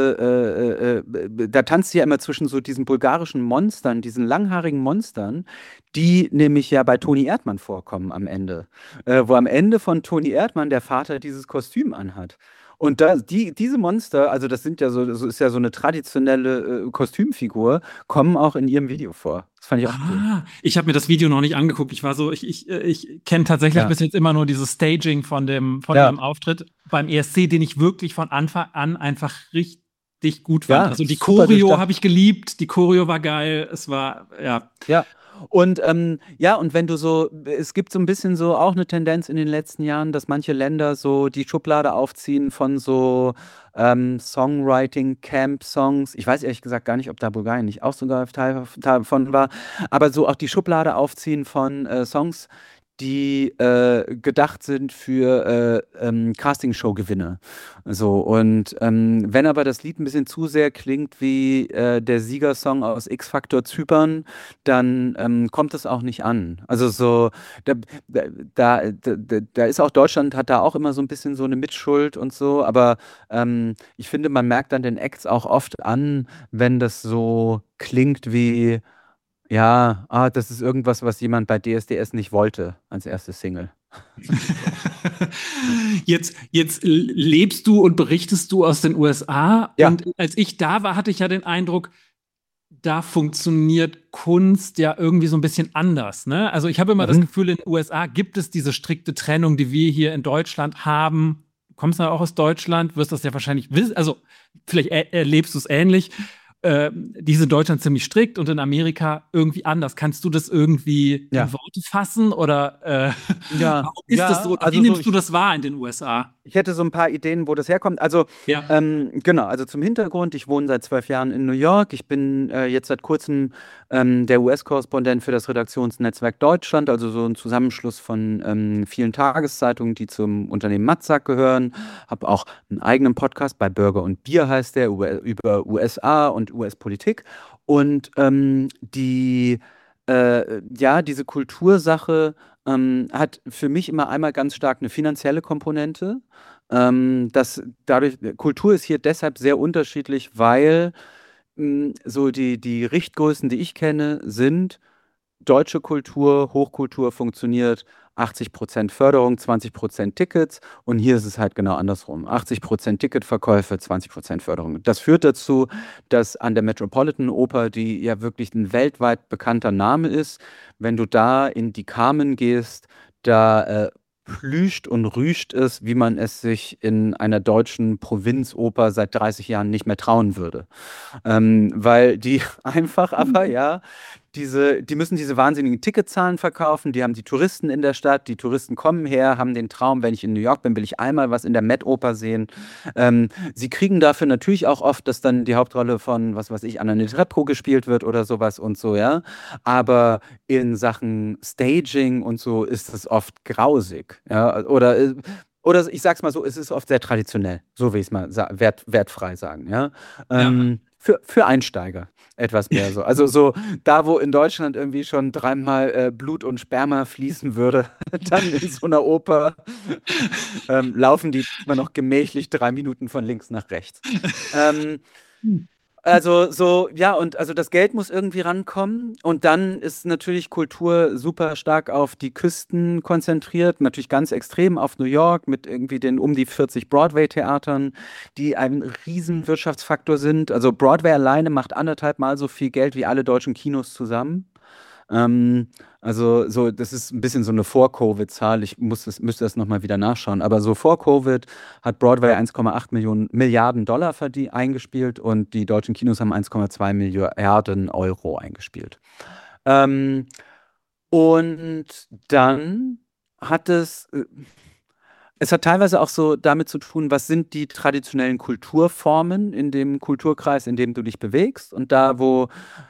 B: da tanzt sie ja immer zwischen so diesen bulgarischen Monstern, diesen langhaarigen Monstern, die nämlich ja bei Toni Erdmann vorkommen am Ende. Wo am Ende von Toni Erdmann der Vater dieses Kostüm anhat. Und diese Monster, also das sind ja so ist ja so eine traditionelle Kostümfigur, kommen auch in ihrem Video vor. Das fand ich auch cool.
A: Ich habe mir das Video noch nicht angeguckt. Ich kenne tatsächlich
B: Ja.
A: bis jetzt immer nur dieses Staging von
B: Ja.
A: ihrem Auftritt beim ESC, den ich wirklich von Anfang an einfach richtig gut fand.
B: Ja,
A: Also die
B: super
A: Choreo
B: durchdacht.
A: habe ich geliebt, die Choreo war geil, es war, ja.
B: Ja. Und ja, und wenn du so, es gibt so ein bisschen so auch eine Tendenz in den letzten Jahren, dass manche Länder so die Schublade aufziehen von so Songwriting-Camp-Songs. Ich weiß ehrlich gesagt gar nicht, ob da Bulgarien nicht auch sogar Teil davon war, aber so auch die Schublade aufziehen von Songs, die gedacht sind für Castingshow-Gewinne. So, und wenn aber das Lied ein bisschen zu sehr klingt wie der Siegersong aus X-Factor Zypern, dann kommt es auch nicht an. Also so, da, da ist auch Deutschland, hat da auch immer so ein bisschen so eine Mitschuld und so, aber ich finde, man merkt dann den Acts auch oft an, wenn das so klingt wie, ja, das ist irgendwas, was jemand bei DSDS nicht wollte als erste Single.
A: Jetzt lebst du und berichtest du aus den USA
B: Ja.
A: und als ich da war, hatte ich ja den Eindruck, da funktioniert Kunst ja irgendwie so ein bisschen anders, ne? Also ich habe immer das
B: Mhm.
A: Gefühl, in den USA gibt es diese strikte Trennung, die wir hier in Deutschland haben. Du kommst ja auch aus Deutschland, wirst das ja wahrscheinlich wissen, also vielleicht erlebst du es ähnlich. Die sind in Deutschland ziemlich strikt und in Amerika irgendwie anders. Kannst du das irgendwie in
B: Ja.
A: Worte fassen oder
B: Ja,
A: warum ist das
B: ja,
A: so? Wie
B: also so,
A: nimmst du das wahr in den USA?
B: ich hätte so ein paar Ideen, wo das herkommt. Also,
A: Ja.
B: genau, also zum Hintergrund, ich wohne seit 12 Jahren in New York. Ich bin jetzt seit kurzem der US-Korrespondent für das Redaktionsnetzwerk Deutschland, also so ein Zusammenschluss von vielen Tageszeitungen, die zum Unternehmen Matzak gehören. Habe auch einen eigenen Podcast bei Burger und Bier heißt der, über USA und US-Politik. Und ja, diese Kultursache hat für mich immer einmal ganz stark eine finanzielle Komponente. Kultur ist hier deshalb sehr unterschiedlich, weil so die Richtgrößen, die ich kenne, sind deutsche Kultur, Hochkultur funktioniert 80% Förderung, 20% Tickets und hier ist es halt genau andersrum. 80% Ticketverkäufe, 20% Förderung. Das führt dazu, dass an der Metropolitan Oper, die ja wirklich ein weltweit bekannter Name ist, wenn du da in die Carmen gehst, da plüscht und rüscht es, wie man es sich in einer deutschen Provinzoper seit 30 Jahren nicht mehr trauen würde. Weil die einfach aber, ja, die müssen diese wahnsinnigen Ticketzahlen verkaufen, die haben die Touristen in der Stadt, die Touristen kommen her, haben den Traum, wenn ich in New York bin, will ich einmal was in der Met-Oper sehen. Sie kriegen dafür natürlich auch oft, dass dann die Hauptrolle von, was weiß ich, Anna Netrebko gespielt wird oder sowas und so, ja. Aber in Sachen Staging und so ist es oft grausig, ja. Oder ich sag's mal so, es ist oft sehr traditionell, so will ich es mal wertfrei sagen, ja.
A: Ja.
B: Für Einsteiger etwas mehr so. Also so da, wo in Deutschland irgendwie schon dreimal Blut und Sperma fließen würde, dann in so einer Oper laufen die immer noch gemächlich 3 Minuten von links nach rechts. Ähm, also so, ja, und also das Geld muss irgendwie rankommen und dann ist natürlich Kultur super stark auf die Küsten konzentriert, natürlich ganz extrem auf New York mit irgendwie den um die 40 Broadway-Theatern, die ein riesen Wirtschaftsfaktor sind. Also Broadway alleine macht anderthalb Mal so viel Geld wie alle deutschen Kinos zusammen. Also so, das ist ein bisschen so eine Vor-Covid-Zahl. Müsste das nochmal wieder nachschauen. Aber so vor Covid hat Broadway 1,8 Milliarden Dollar eingespielt und die deutschen Kinos haben 1,2 Milliarden Euro eingespielt. Ähm, und dann hat es hat teilweise auch so damit zu tun, was sind die traditionellen Kulturformen in dem Kulturkreis, in dem du dich bewegst. Und da, wo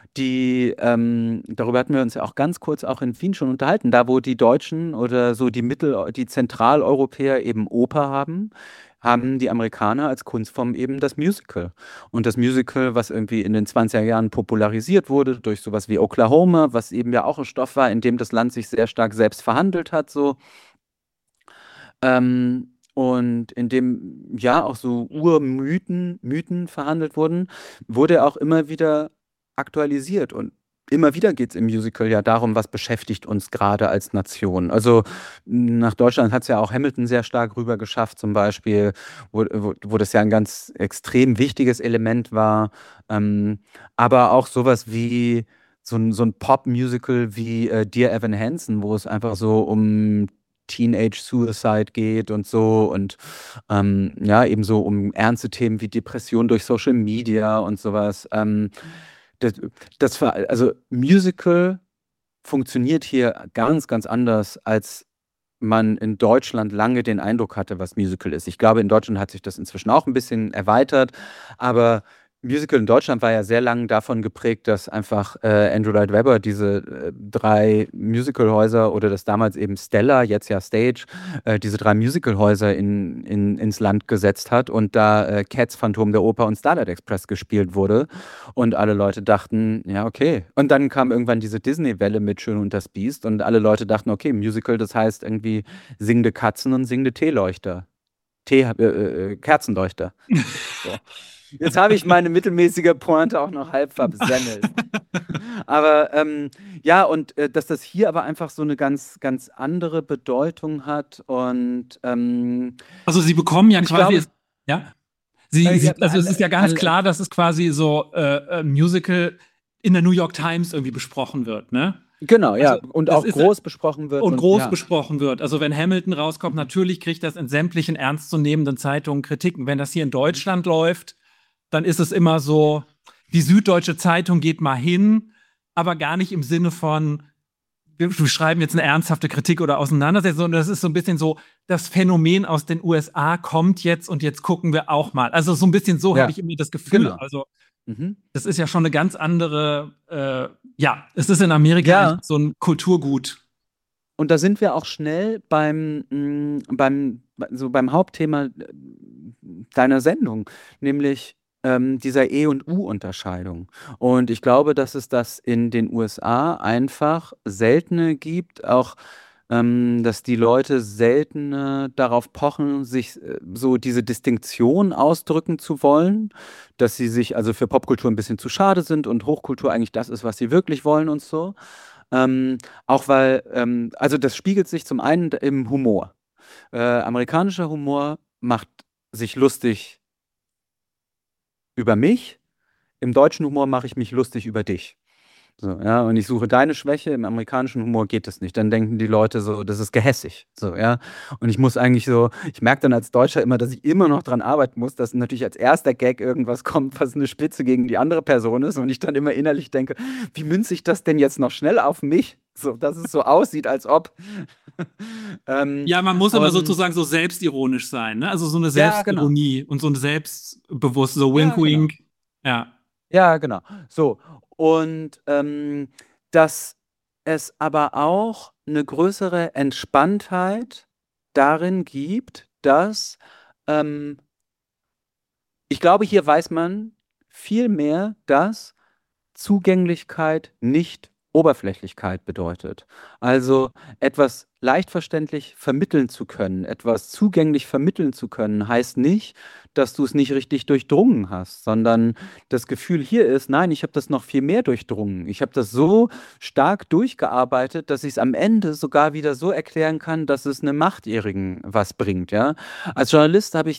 B: darüber hatten wir uns ja auch ganz kurz auch in Wien schon unterhalten, da wo die Deutschen oder so die Zentraleuropäer eben Oper haben die Amerikaner als Kunstform eben das Musical. Und das Musical, was irgendwie in den 20er Jahren popularisiert wurde durch sowas wie Oklahoma, was eben ja auch ein Stoff war, in dem das Land sich sehr stark selbst verhandelt hat, so. Und in dem ja auch so Mythen verhandelt wurden, wurde er auch immer wieder aktualisiert. Und immer wieder geht es im Musical ja darum, was beschäftigt uns gerade als Nation. Also nach Deutschland hat es ja auch Hamilton sehr stark rüber geschafft, zum Beispiel, wo das ja ein ganz extrem wichtiges Element war. Aber auch sowas wie so ein Pop-Musical wie Dear Evan Hansen, wo es einfach so um Teenage Suicide geht und so und ja, eben so um ernste Themen wie Depression durch Social Media und sowas. Das, also Musical funktioniert hier ganz, ganz anders, als man in Deutschland lange den Eindruck hatte, was Musical ist. Ich glaube, in Deutschland hat sich das inzwischen auch ein bisschen erweitert, aber Musical in Deutschland war ja sehr lange davon geprägt, dass einfach Andrew Lloyd Webber diese 3 Musicalhäuser oder das damals eben Stella, jetzt ja Stage, diese 3 Musicalhäuser ins Land gesetzt hat und da Cats, Phantom der Oper und Starlight Express gespielt wurde und alle Leute dachten, ja, okay. Und dann kam irgendwann diese Disney-Welle mit Schön und das Biest und alle Leute dachten, okay, Musical, das heißt irgendwie singende Katzen und singende Teeleuchter. Kerzenleuchter. So. Jetzt habe ich meine mittelmäßige Pointe auch noch halb versemmelt. Aber ja, und dass das hier aber einfach so eine ganz, ganz andere Bedeutung hat und
A: Also sie bekommen ja
B: ich
A: quasi,
B: glaube,
A: ja,
B: ja,
A: also es ist ja ganz klar, dass es quasi so ein Musical in der New York Times irgendwie besprochen wird, ne?
B: genau, ja,
A: Also
B: und
A: das
B: auch
A: ist
B: groß besprochen wird
A: und
B: und
A: groß
B: ja.
A: besprochen wird. Also wenn Hamilton rauskommt, natürlich kriegt das in sämtlichen ernstzunehmenden Zeitungen Kritiken. Wenn das hier in Deutschland läuft, dann ist es immer so, die Süddeutsche Zeitung geht mal hin, aber gar nicht im Sinne von, wir schreiben jetzt eine ernsthafte Kritik oder Auseinandersetzung, sondern das ist so ein bisschen so, das Phänomen aus den USA kommt jetzt und jetzt gucken wir auch mal. Also so ein bisschen so
B: Ja,
A: habe ich irgendwie das Gefühl.
B: genau.
A: Also
B: Mhm.
A: das ist ja schon eine ganz andere, ja, es ist in Amerika
B: Ja,
A: einfach so ein Kulturgut.
B: und da sind wir auch schnell beim Hauptthema deiner Sendung, nämlich dieser E- und U-Unterscheidung. Und ich glaube, dass es das in den USA einfach seltener gibt, auch dass die Leute seltener darauf pochen, sich so diese Distinktion ausdrücken zu wollen, dass sie sich also für Popkultur ein bisschen zu schade sind und Hochkultur eigentlich das ist, was sie wirklich wollen und so. Auch weil, also das spiegelt sich zum einen im Humor. Amerikanischer Humor macht sich lustig über mich, im deutschen Humor mache ich mich lustig über dich. So, ja, und ich suche deine Schwäche. Im amerikanischen Humor geht das nicht. Dann denken die Leute so, das ist gehässig. So, ja. Und ich muss eigentlich so, ich merke dann als Deutscher immer, dass ich immer noch dran arbeiten muss, dass natürlich als erster Gag irgendwas kommt, was eine Spitze gegen die andere Person ist. Und ich dann immer innerlich denke, wie münze ich das denn jetzt noch schnell auf mich? So, dass es so aussieht, als ob. ähm,
A: Ja, man muss immer
B: und
A: sozusagen so selbstironisch sein, ne? Also so eine
B: ja, genau.
A: Selbstironie und so ein Selbstbewusst, so Wink
B: Ja, genau.
A: Wink. Ja.
B: Ja, genau. So, und dass es aber auch eine größere Entspanntheit darin gibt, dass ähm, ich glaube, hier weiß man viel mehr, dass Zugänglichkeit nicht Oberflächlichkeit bedeutet. Also etwas leicht verständlich vermitteln zu können, etwas zugänglich vermitteln zu können, heißt nicht, dass du es nicht richtig durchdrungen hast, sondern das Gefühl hier ist, nein, ich habe das noch viel mehr durchdrungen. Ich habe das so stark durchgearbeitet, dass ich es am Ende sogar wieder so erklären kann, dass es einem Achtjährigen was bringt, ja. Als Journalist habe ich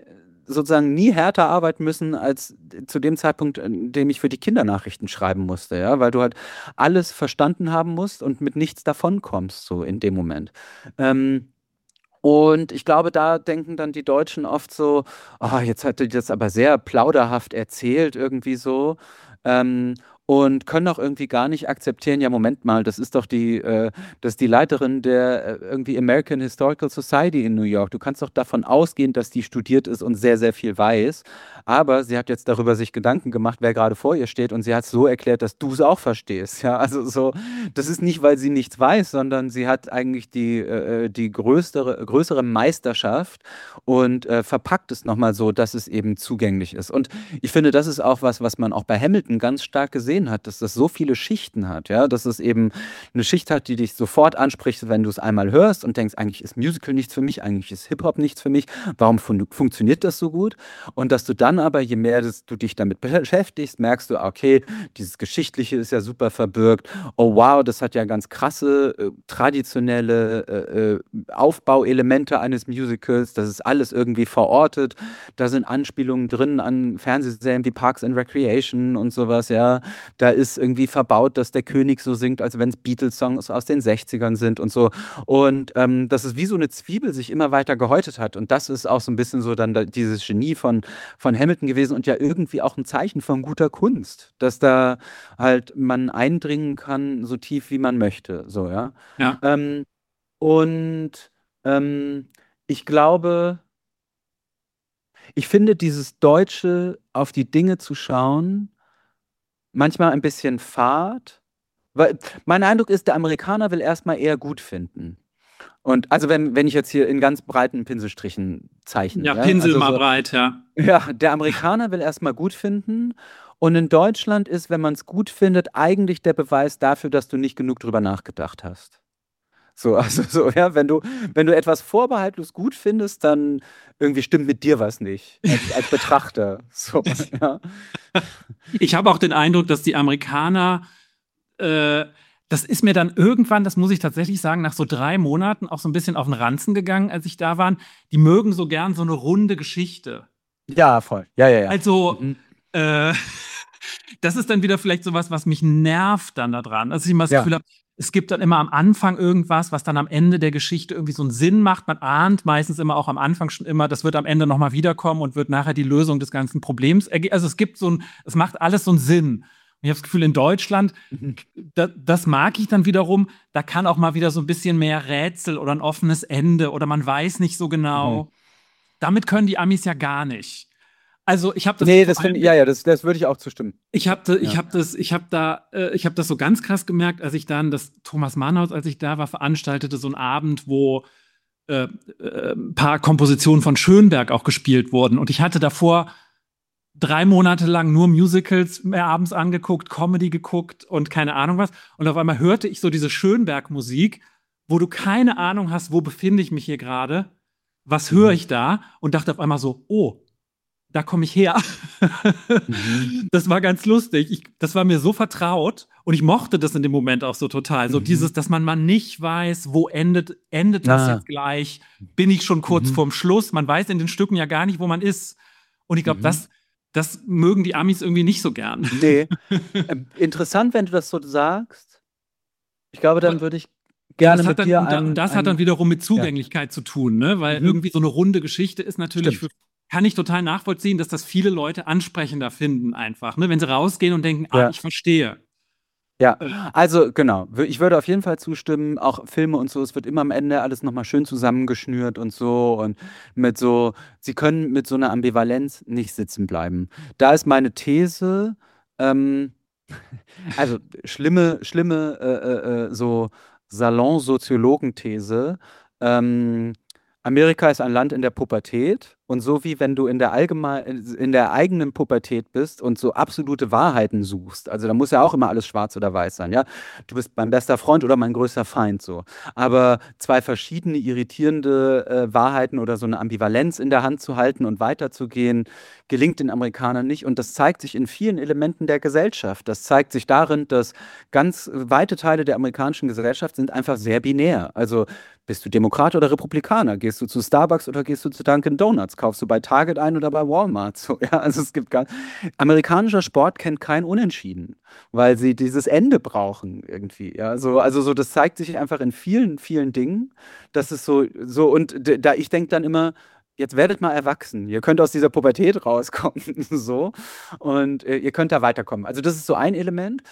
B: nie härter arbeiten müssen als zu dem Zeitpunkt, in dem ich für die Kindernachrichten schreiben musste, ja, weil du halt alles verstanden haben musst und mit nichts davon kommst, so in dem Moment. Ähm, und ich glaube, da denken dann die Deutschen oft so, jetzt hat er das aber sehr plauderhaft erzählt, irgendwie so. Ähm, und können auch irgendwie gar nicht akzeptieren, ja, Moment mal, das ist die Leiterin der irgendwie American Historical Society in New York. Du kannst doch davon ausgehen, dass die studiert ist und sehr, sehr viel weiß. Aber sie hat jetzt darüber sich Gedanken gemacht, wer gerade vor ihr steht, und sie hat es so erklärt, dass du es auch verstehst. Ja, also so, das ist nicht, weil sie nichts weiß, sondern sie hat eigentlich die größere Meisterschaft und verpackt es nochmal so, dass es eben zugänglich ist. Und ich finde, das ist auch was man auch bei Hamilton ganz stark gesehen hat, dass das so viele Schichten hat, ja, dass es eben eine Schicht hat, die dich sofort anspricht, wenn du es einmal hörst und denkst, eigentlich ist Musical nichts für mich, eigentlich ist Hip-Hop nichts für mich, warum funktioniert das so gut? Und dass du dann aber, je mehr du dich damit beschäftigst, merkst du, okay, dieses Geschichtliche ist ja super verbürgt. Oh wow, das hat ja ganz krasse, traditionelle Aufbauelemente eines Musicals. Das ist alles irgendwie verortet. Da sind Anspielungen drin an Fernsehserien wie Parks and Recreation und sowas, ja. Da ist irgendwie verbaut, dass der König so singt, als wenn es Beatles-Songs aus den 60ern sind und so. Und dass es wie so eine Zwiebel sich immer weiter gehäutet hat. Und das ist auch so ein bisschen so dann dieses Genie von Hamilton gewesen und ja irgendwie auch ein Zeichen von guter Kunst, dass da halt man eindringen kann, so tief wie man möchte, so, ja.
A: Ja.
B: Ähm, und ähm, ich glaube, ich finde dieses Deutsche, auf die Dinge zu schauen, manchmal ein bisschen fad, weil mein Eindruck ist, der Amerikaner will erstmal eher gut finden. Und also wenn ich jetzt hier in ganz breiten Pinselstrichen zeichne,
A: Ja,
B: ja,
A: Pinsel
B: also
A: mal
B: so,
A: breit, ja.
B: ja, der Amerikaner will erstmal gut finden. Und in Deutschland ist, wenn man es gut findet, eigentlich der Beweis dafür, dass du nicht genug drüber nachgedacht hast. So, also so, ja, wenn du etwas vorbehaltlos gut findest, dann irgendwie stimmt mit dir was nicht, als Betrachter. So, ja.
A: Ich habe auch den Eindruck, dass die Amerikaner, äh, das ist mir dann irgendwann, das muss ich tatsächlich sagen, nach so 3 Monaten auch so ein bisschen auf den Ranzen gegangen, als ich da war. Die mögen so gern so eine runde Geschichte.
B: Ja, voll. Ja, ja, ja.
A: Also,
B: Mhm.
A: äh, das ist dann wieder vielleicht sowas, was mich nervt dann daran. Dass ich immer das
B: Ja.
A: Gefühl habe, es gibt dann immer am Anfang irgendwas, was dann am Ende der Geschichte irgendwie so einen Sinn macht. Man ahnt meistens immer auch am Anfang schon immer, das wird am Ende nochmal wiederkommen und wird nachher die Lösung des ganzen Problems ergeben. Also es macht alles so einen Sinn. Und ich habe das Gefühl, in Deutschland,
B: Mhm.
A: das mag ich dann wiederum, da kann auch mal wieder so ein bisschen mehr Rätsel oder ein offenes Ende oder man weiß nicht so
B: Mhm.
A: genau. Damit können die Amis ja gar nicht. Also ich habe das
B: Nee,
A: vor
B: das finde
A: allem
B: ich, ja, ja, das würde ich auch zustimmen.
A: ich
B: Ja.
A: hab das, ich habe das so ganz krass gemerkt, als ich dann das Thomas Mannhaus, als ich da war, veranstaltete so einen Abend, wo ein paar Kompositionen von Schönberg auch gespielt wurden. Und ich hatte davor 3 Monate lang nur Musicals mehr abends angeguckt, Comedy geguckt und keine Ahnung was. Und auf einmal hörte ich so diese Schönberg-Musik, wo du keine Ahnung hast, wo befinde ich mich hier gerade, was höre
B: Mhm.
A: ich da? Und dachte auf einmal so, oh, da komme ich her.
B: Mhm.
A: Das war ganz lustig. Das war mir so vertraut und ich mochte das in dem Moment auch so total. So dieses, dass man mal nicht weiß, wo endet das
B: Ah.
A: jetzt gleich? Bin ich schon kurz vorm Schluss? Man weiß in den Stücken ja gar nicht, wo man ist. Und ich glaube, das mögen die Amis irgendwie nicht so gern.
B: Nee. Interessant, wenn du das so sagst. Ich glaube, dann würde ich
A: Ja,
B: gerne mit dir
A: das hat dann wiederum mit Zugänglichkeit zu tun, ne? Weil irgendwie so eine runde Geschichte ist natürlich kann ich total nachvollziehen, dass das viele Leute ansprechender finden einfach, ne? Wenn sie rausgehen und denken,
B: Ja.
A: ich verstehe.
B: Ja, also genau. Ich würde auf jeden Fall zustimmen, auch Filme und so, es wird immer am Ende alles nochmal schön zusammengeschnürt und so und sie können mit so einer Ambivalenz nicht sitzen bleiben. Da ist meine These, also schlimme so Salon-Soziologen-These. Amerika ist ein Land in der Pubertät und so wie wenn du in der eigenen Pubertät bist und so absolute Wahrheiten suchst, also da muss ja auch immer alles schwarz oder weiß sein, ja. Du bist mein bester Freund oder mein größter Feind so. Aber zwei verschiedene irritierende Wahrheiten oder so eine Ambivalenz in der Hand zu halten und weiterzugehen, gelingt den Amerikanern nicht. Und das zeigt sich in vielen Elementen der Gesellschaft. Das zeigt sich darin, dass ganz weite Teile der amerikanischen Gesellschaft sind einfach sehr binär. Also bist du Demokrat oder Republikaner? Gehst du zu Starbucks oder gehst du zu Dunkin' Donuts? Kaufst du bei Target ein oder bei Walmart? So, ja, also es gibt amerikanischer Sport kennt kein Unentschieden, weil sie dieses Ende brauchen irgendwie. Ja, also das zeigt sich einfach in vielen, vielen Dingen. Das ist so und da ich denke dann immer, jetzt werdet mal erwachsen. Ihr könnt aus dieser Pubertät rauskommen, so und ihr könnt da weiterkommen. Also das ist so ein Element.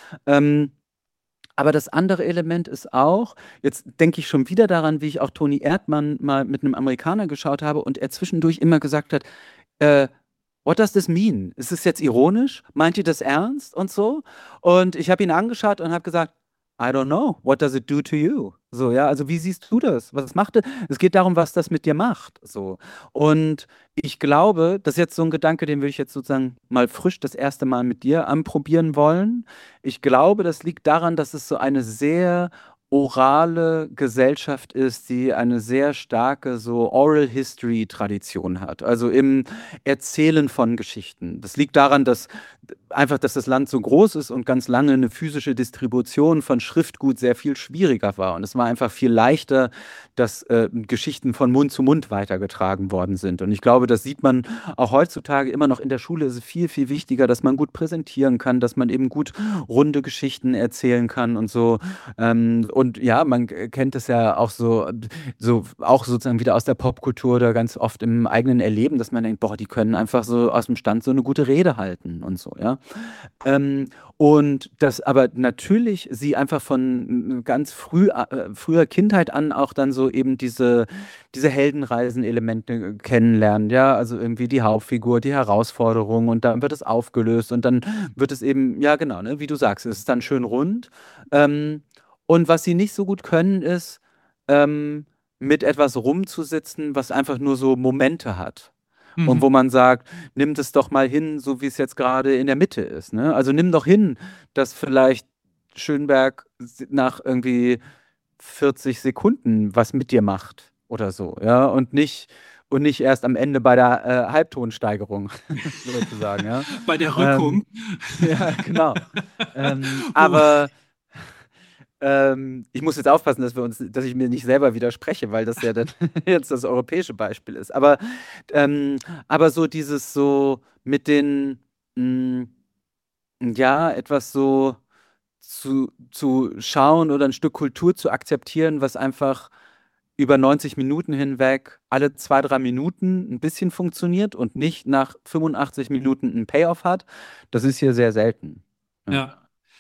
B: Aber das andere Element ist auch, jetzt denke ich schon wieder daran, wie ich auch Toni Erdmann mal mit einem Amerikaner geschaut habe und er zwischendurch immer gesagt hat, äh, what does this mean? Ist es jetzt ironisch? Meint ihr das ernst und so? Und ich habe ihn angeschaut und habe gesagt, I don't know. What does it do to you? So, ja, also wie siehst du das? Was macht es? Es geht darum, was das mit dir macht. So. Und ich glaube, das ist jetzt so ein Gedanke, den würde ich jetzt sozusagen mal frisch das erste Mal mit dir anprobieren wollen. Ich glaube, das liegt daran, dass es so eine sehr orale Gesellschaft ist, die eine sehr starke so Oral History Tradition hat, also im Erzählen von Geschichten. Das liegt daran, dass das Land so groß ist und ganz lange eine physische Distribution von Schriftgut sehr viel schwieriger war. Und es war einfach viel leichter, dass Geschichten von Mund zu Mund weitergetragen worden sind. Und ich glaube, das sieht man auch heutzutage immer noch in der Schule. Ist es viel, viel wichtiger, dass man gut präsentieren kann, dass man eben gut runde Geschichten erzählen kann und so. Und ja, man kennt es ja auch so auch sozusagen wieder aus der Popkultur oder ganz oft im eigenen Erleben, dass man denkt, boah, die können einfach so aus dem Stand so eine gute Rede halten und so, ja. Und dass aber natürlich sie einfach von ganz früher Kindheit an auch dann so eben diese Heldenreisen-Elemente kennenlernen, ja, also irgendwie die Hauptfigur, die Herausforderung und dann wird es aufgelöst und dann wird es eben, ja genau, ne, wie du sagst, es ist dann schön rund. Und was sie nicht so gut können, ist, mit etwas rumzusitzen, was einfach nur so Momente hat. Und wo man sagt, nimm das doch mal hin, so wie es jetzt gerade in der Mitte ist. Ne? Also nimm doch hin, dass vielleicht Schönberg nach irgendwie 40 Sekunden was mit dir macht oder so, ja, und nicht erst am Ende bei der Halbtonsteigerung, sozusagen, ja.
A: Bei der Rückung.
B: Ja, genau. Aber ich muss jetzt aufpassen, dass ich mir nicht selber widerspreche, weil das ja dann jetzt das europäische Beispiel ist. Aber so dieses so mit mh, ja, etwas so zu schauen oder ein Stück Kultur zu akzeptieren, was einfach über 90 Minuten hinweg alle 2, 3 Minuten ein bisschen funktioniert und nicht nach 85 Minuten einen Payoff hat, das ist hier sehr selten.
A: Ja.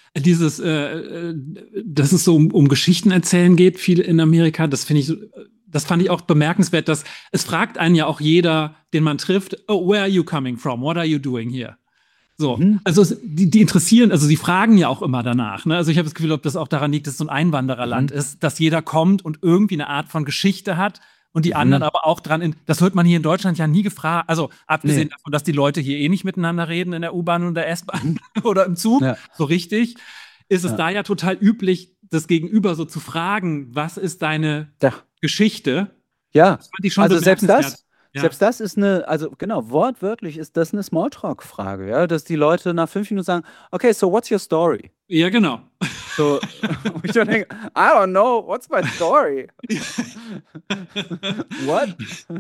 A: Dass es so um Geschichten erzählen geht, viel in Amerika, das fand ich auch bemerkenswert, dass es fragt einen ja auch jeder, den man trifft, oh, where are you coming from? What are you doing here? So, also die interessieren, also sie fragen ja auch immer danach. Ne? Also ich habe das Gefühl, ob das auch daran liegt, dass es so ein Einwandererland ist, dass jeder kommt und irgendwie eine Art von Geschichte hat und die anderen aber auch das hört man hier in Deutschland ja nie gefragt. Also abgesehen davon, dass die Leute hier eh nicht miteinander reden in der U-Bahn und der S-Bahn oder im Zug, so richtig, ist es da ja total üblich, das Gegenüber so zu fragen, was ist deine Geschichte?
B: Ja,
A: Das fand ich schon
B: also selbst
A: bemerkenswert. Ja.
B: Selbst das ist also genau, wortwörtlich ist das eine Smalltalk-Frage, ja, dass die Leute nach 5 Minuten sagen, okay, so what's your story?
A: Ja, genau.
B: So, wo ich dann denke, I don't know, what's my story? What?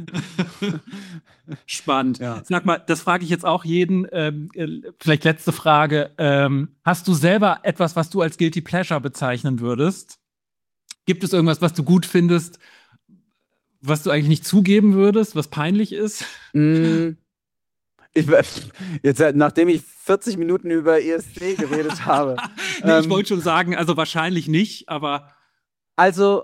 A: Spannend.
B: Ja.
A: Sag mal, das frage ich jetzt auch jeden. Vielleicht letzte Frage. Hast du selber etwas, was du als Guilty Pleasure bezeichnen würdest? Gibt es irgendwas, was du gut findest, was du eigentlich nicht zugeben würdest, was peinlich ist?
B: Mm, jetzt, nachdem ich 40 Minuten über ESC geredet habe.
A: Nee, ich wollte schon sagen, also wahrscheinlich nicht, aber.
B: Also,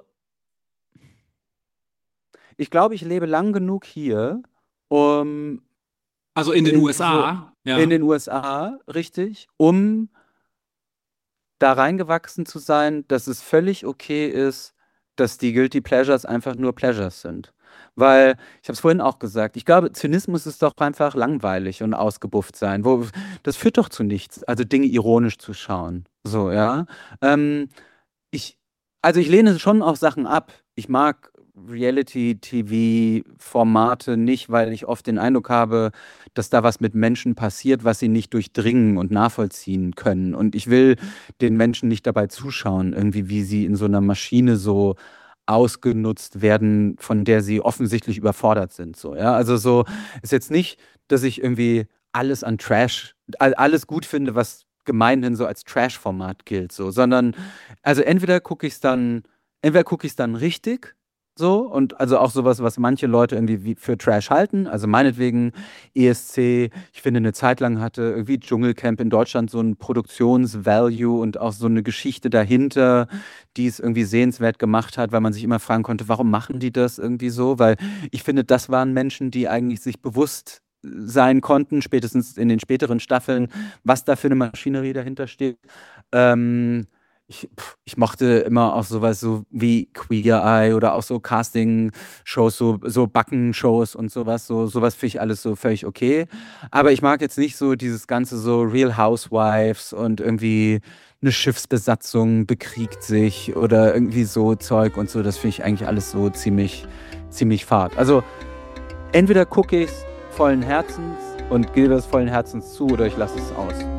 B: ich glaube, ich lebe lang genug hier, um
A: Also in den
B: in so
A: USA,
B: in
A: ja.
B: den USA, richtig, um da reingewachsen zu sein, dass es völlig okay ist, dass die Guilty Pleasures einfach nur Pleasures sind. Weil, ich habe es vorhin auch gesagt, ich glaube, Zynismus ist doch einfach langweilig und ausgebufft sein. Das führt doch zu nichts, also Dinge ironisch zu schauen. So, ja. Ähm, ich, also ich lehne schon auch Sachen ab. Ich mag Reality-TV-Formate nicht, weil ich oft den Eindruck habe, dass da was mit Menschen passiert, was sie nicht durchdringen und nachvollziehen können. Und ich will den Menschen nicht dabei zuschauen, irgendwie, wie sie in so einer Maschine so ausgenutzt werden, von der sie offensichtlich überfordert sind. So, ja? Also so ist jetzt nicht, dass ich irgendwie alles an Trash, alles gut finde, was gemeinhin so als Trash-Format gilt, so, sondern also entweder gucke ich es dann richtig, so, und also auch sowas, was manche Leute irgendwie für Trash halten, also meinetwegen ESC, ich finde eine Zeit lang hatte irgendwie Dschungelcamp in Deutschland so ein Produktionsvalue und auch so eine Geschichte dahinter, die es irgendwie sehenswert gemacht hat, weil man sich immer fragen konnte, warum machen die das irgendwie so? Weil ich finde, das waren Menschen, die eigentlich sich bewusst sein konnten, spätestens in den späteren Staffeln, was da für eine Maschinerie dahinter steht. Ähm, ich mochte immer auch sowas so wie Queer Eye oder auch so Casting-Shows, so Backen-Shows und sowas. Sowas finde ich alles so völlig okay. Aber ich mag jetzt nicht so dieses ganze so Real Housewives und irgendwie eine Schiffsbesatzung bekriegt sich oder irgendwie so Zeug und so. Das finde ich eigentlich alles so ziemlich fad. Also entweder gucke ich es vollen Herzens und gebe es vollen Herzens zu oder ich lasse es aus.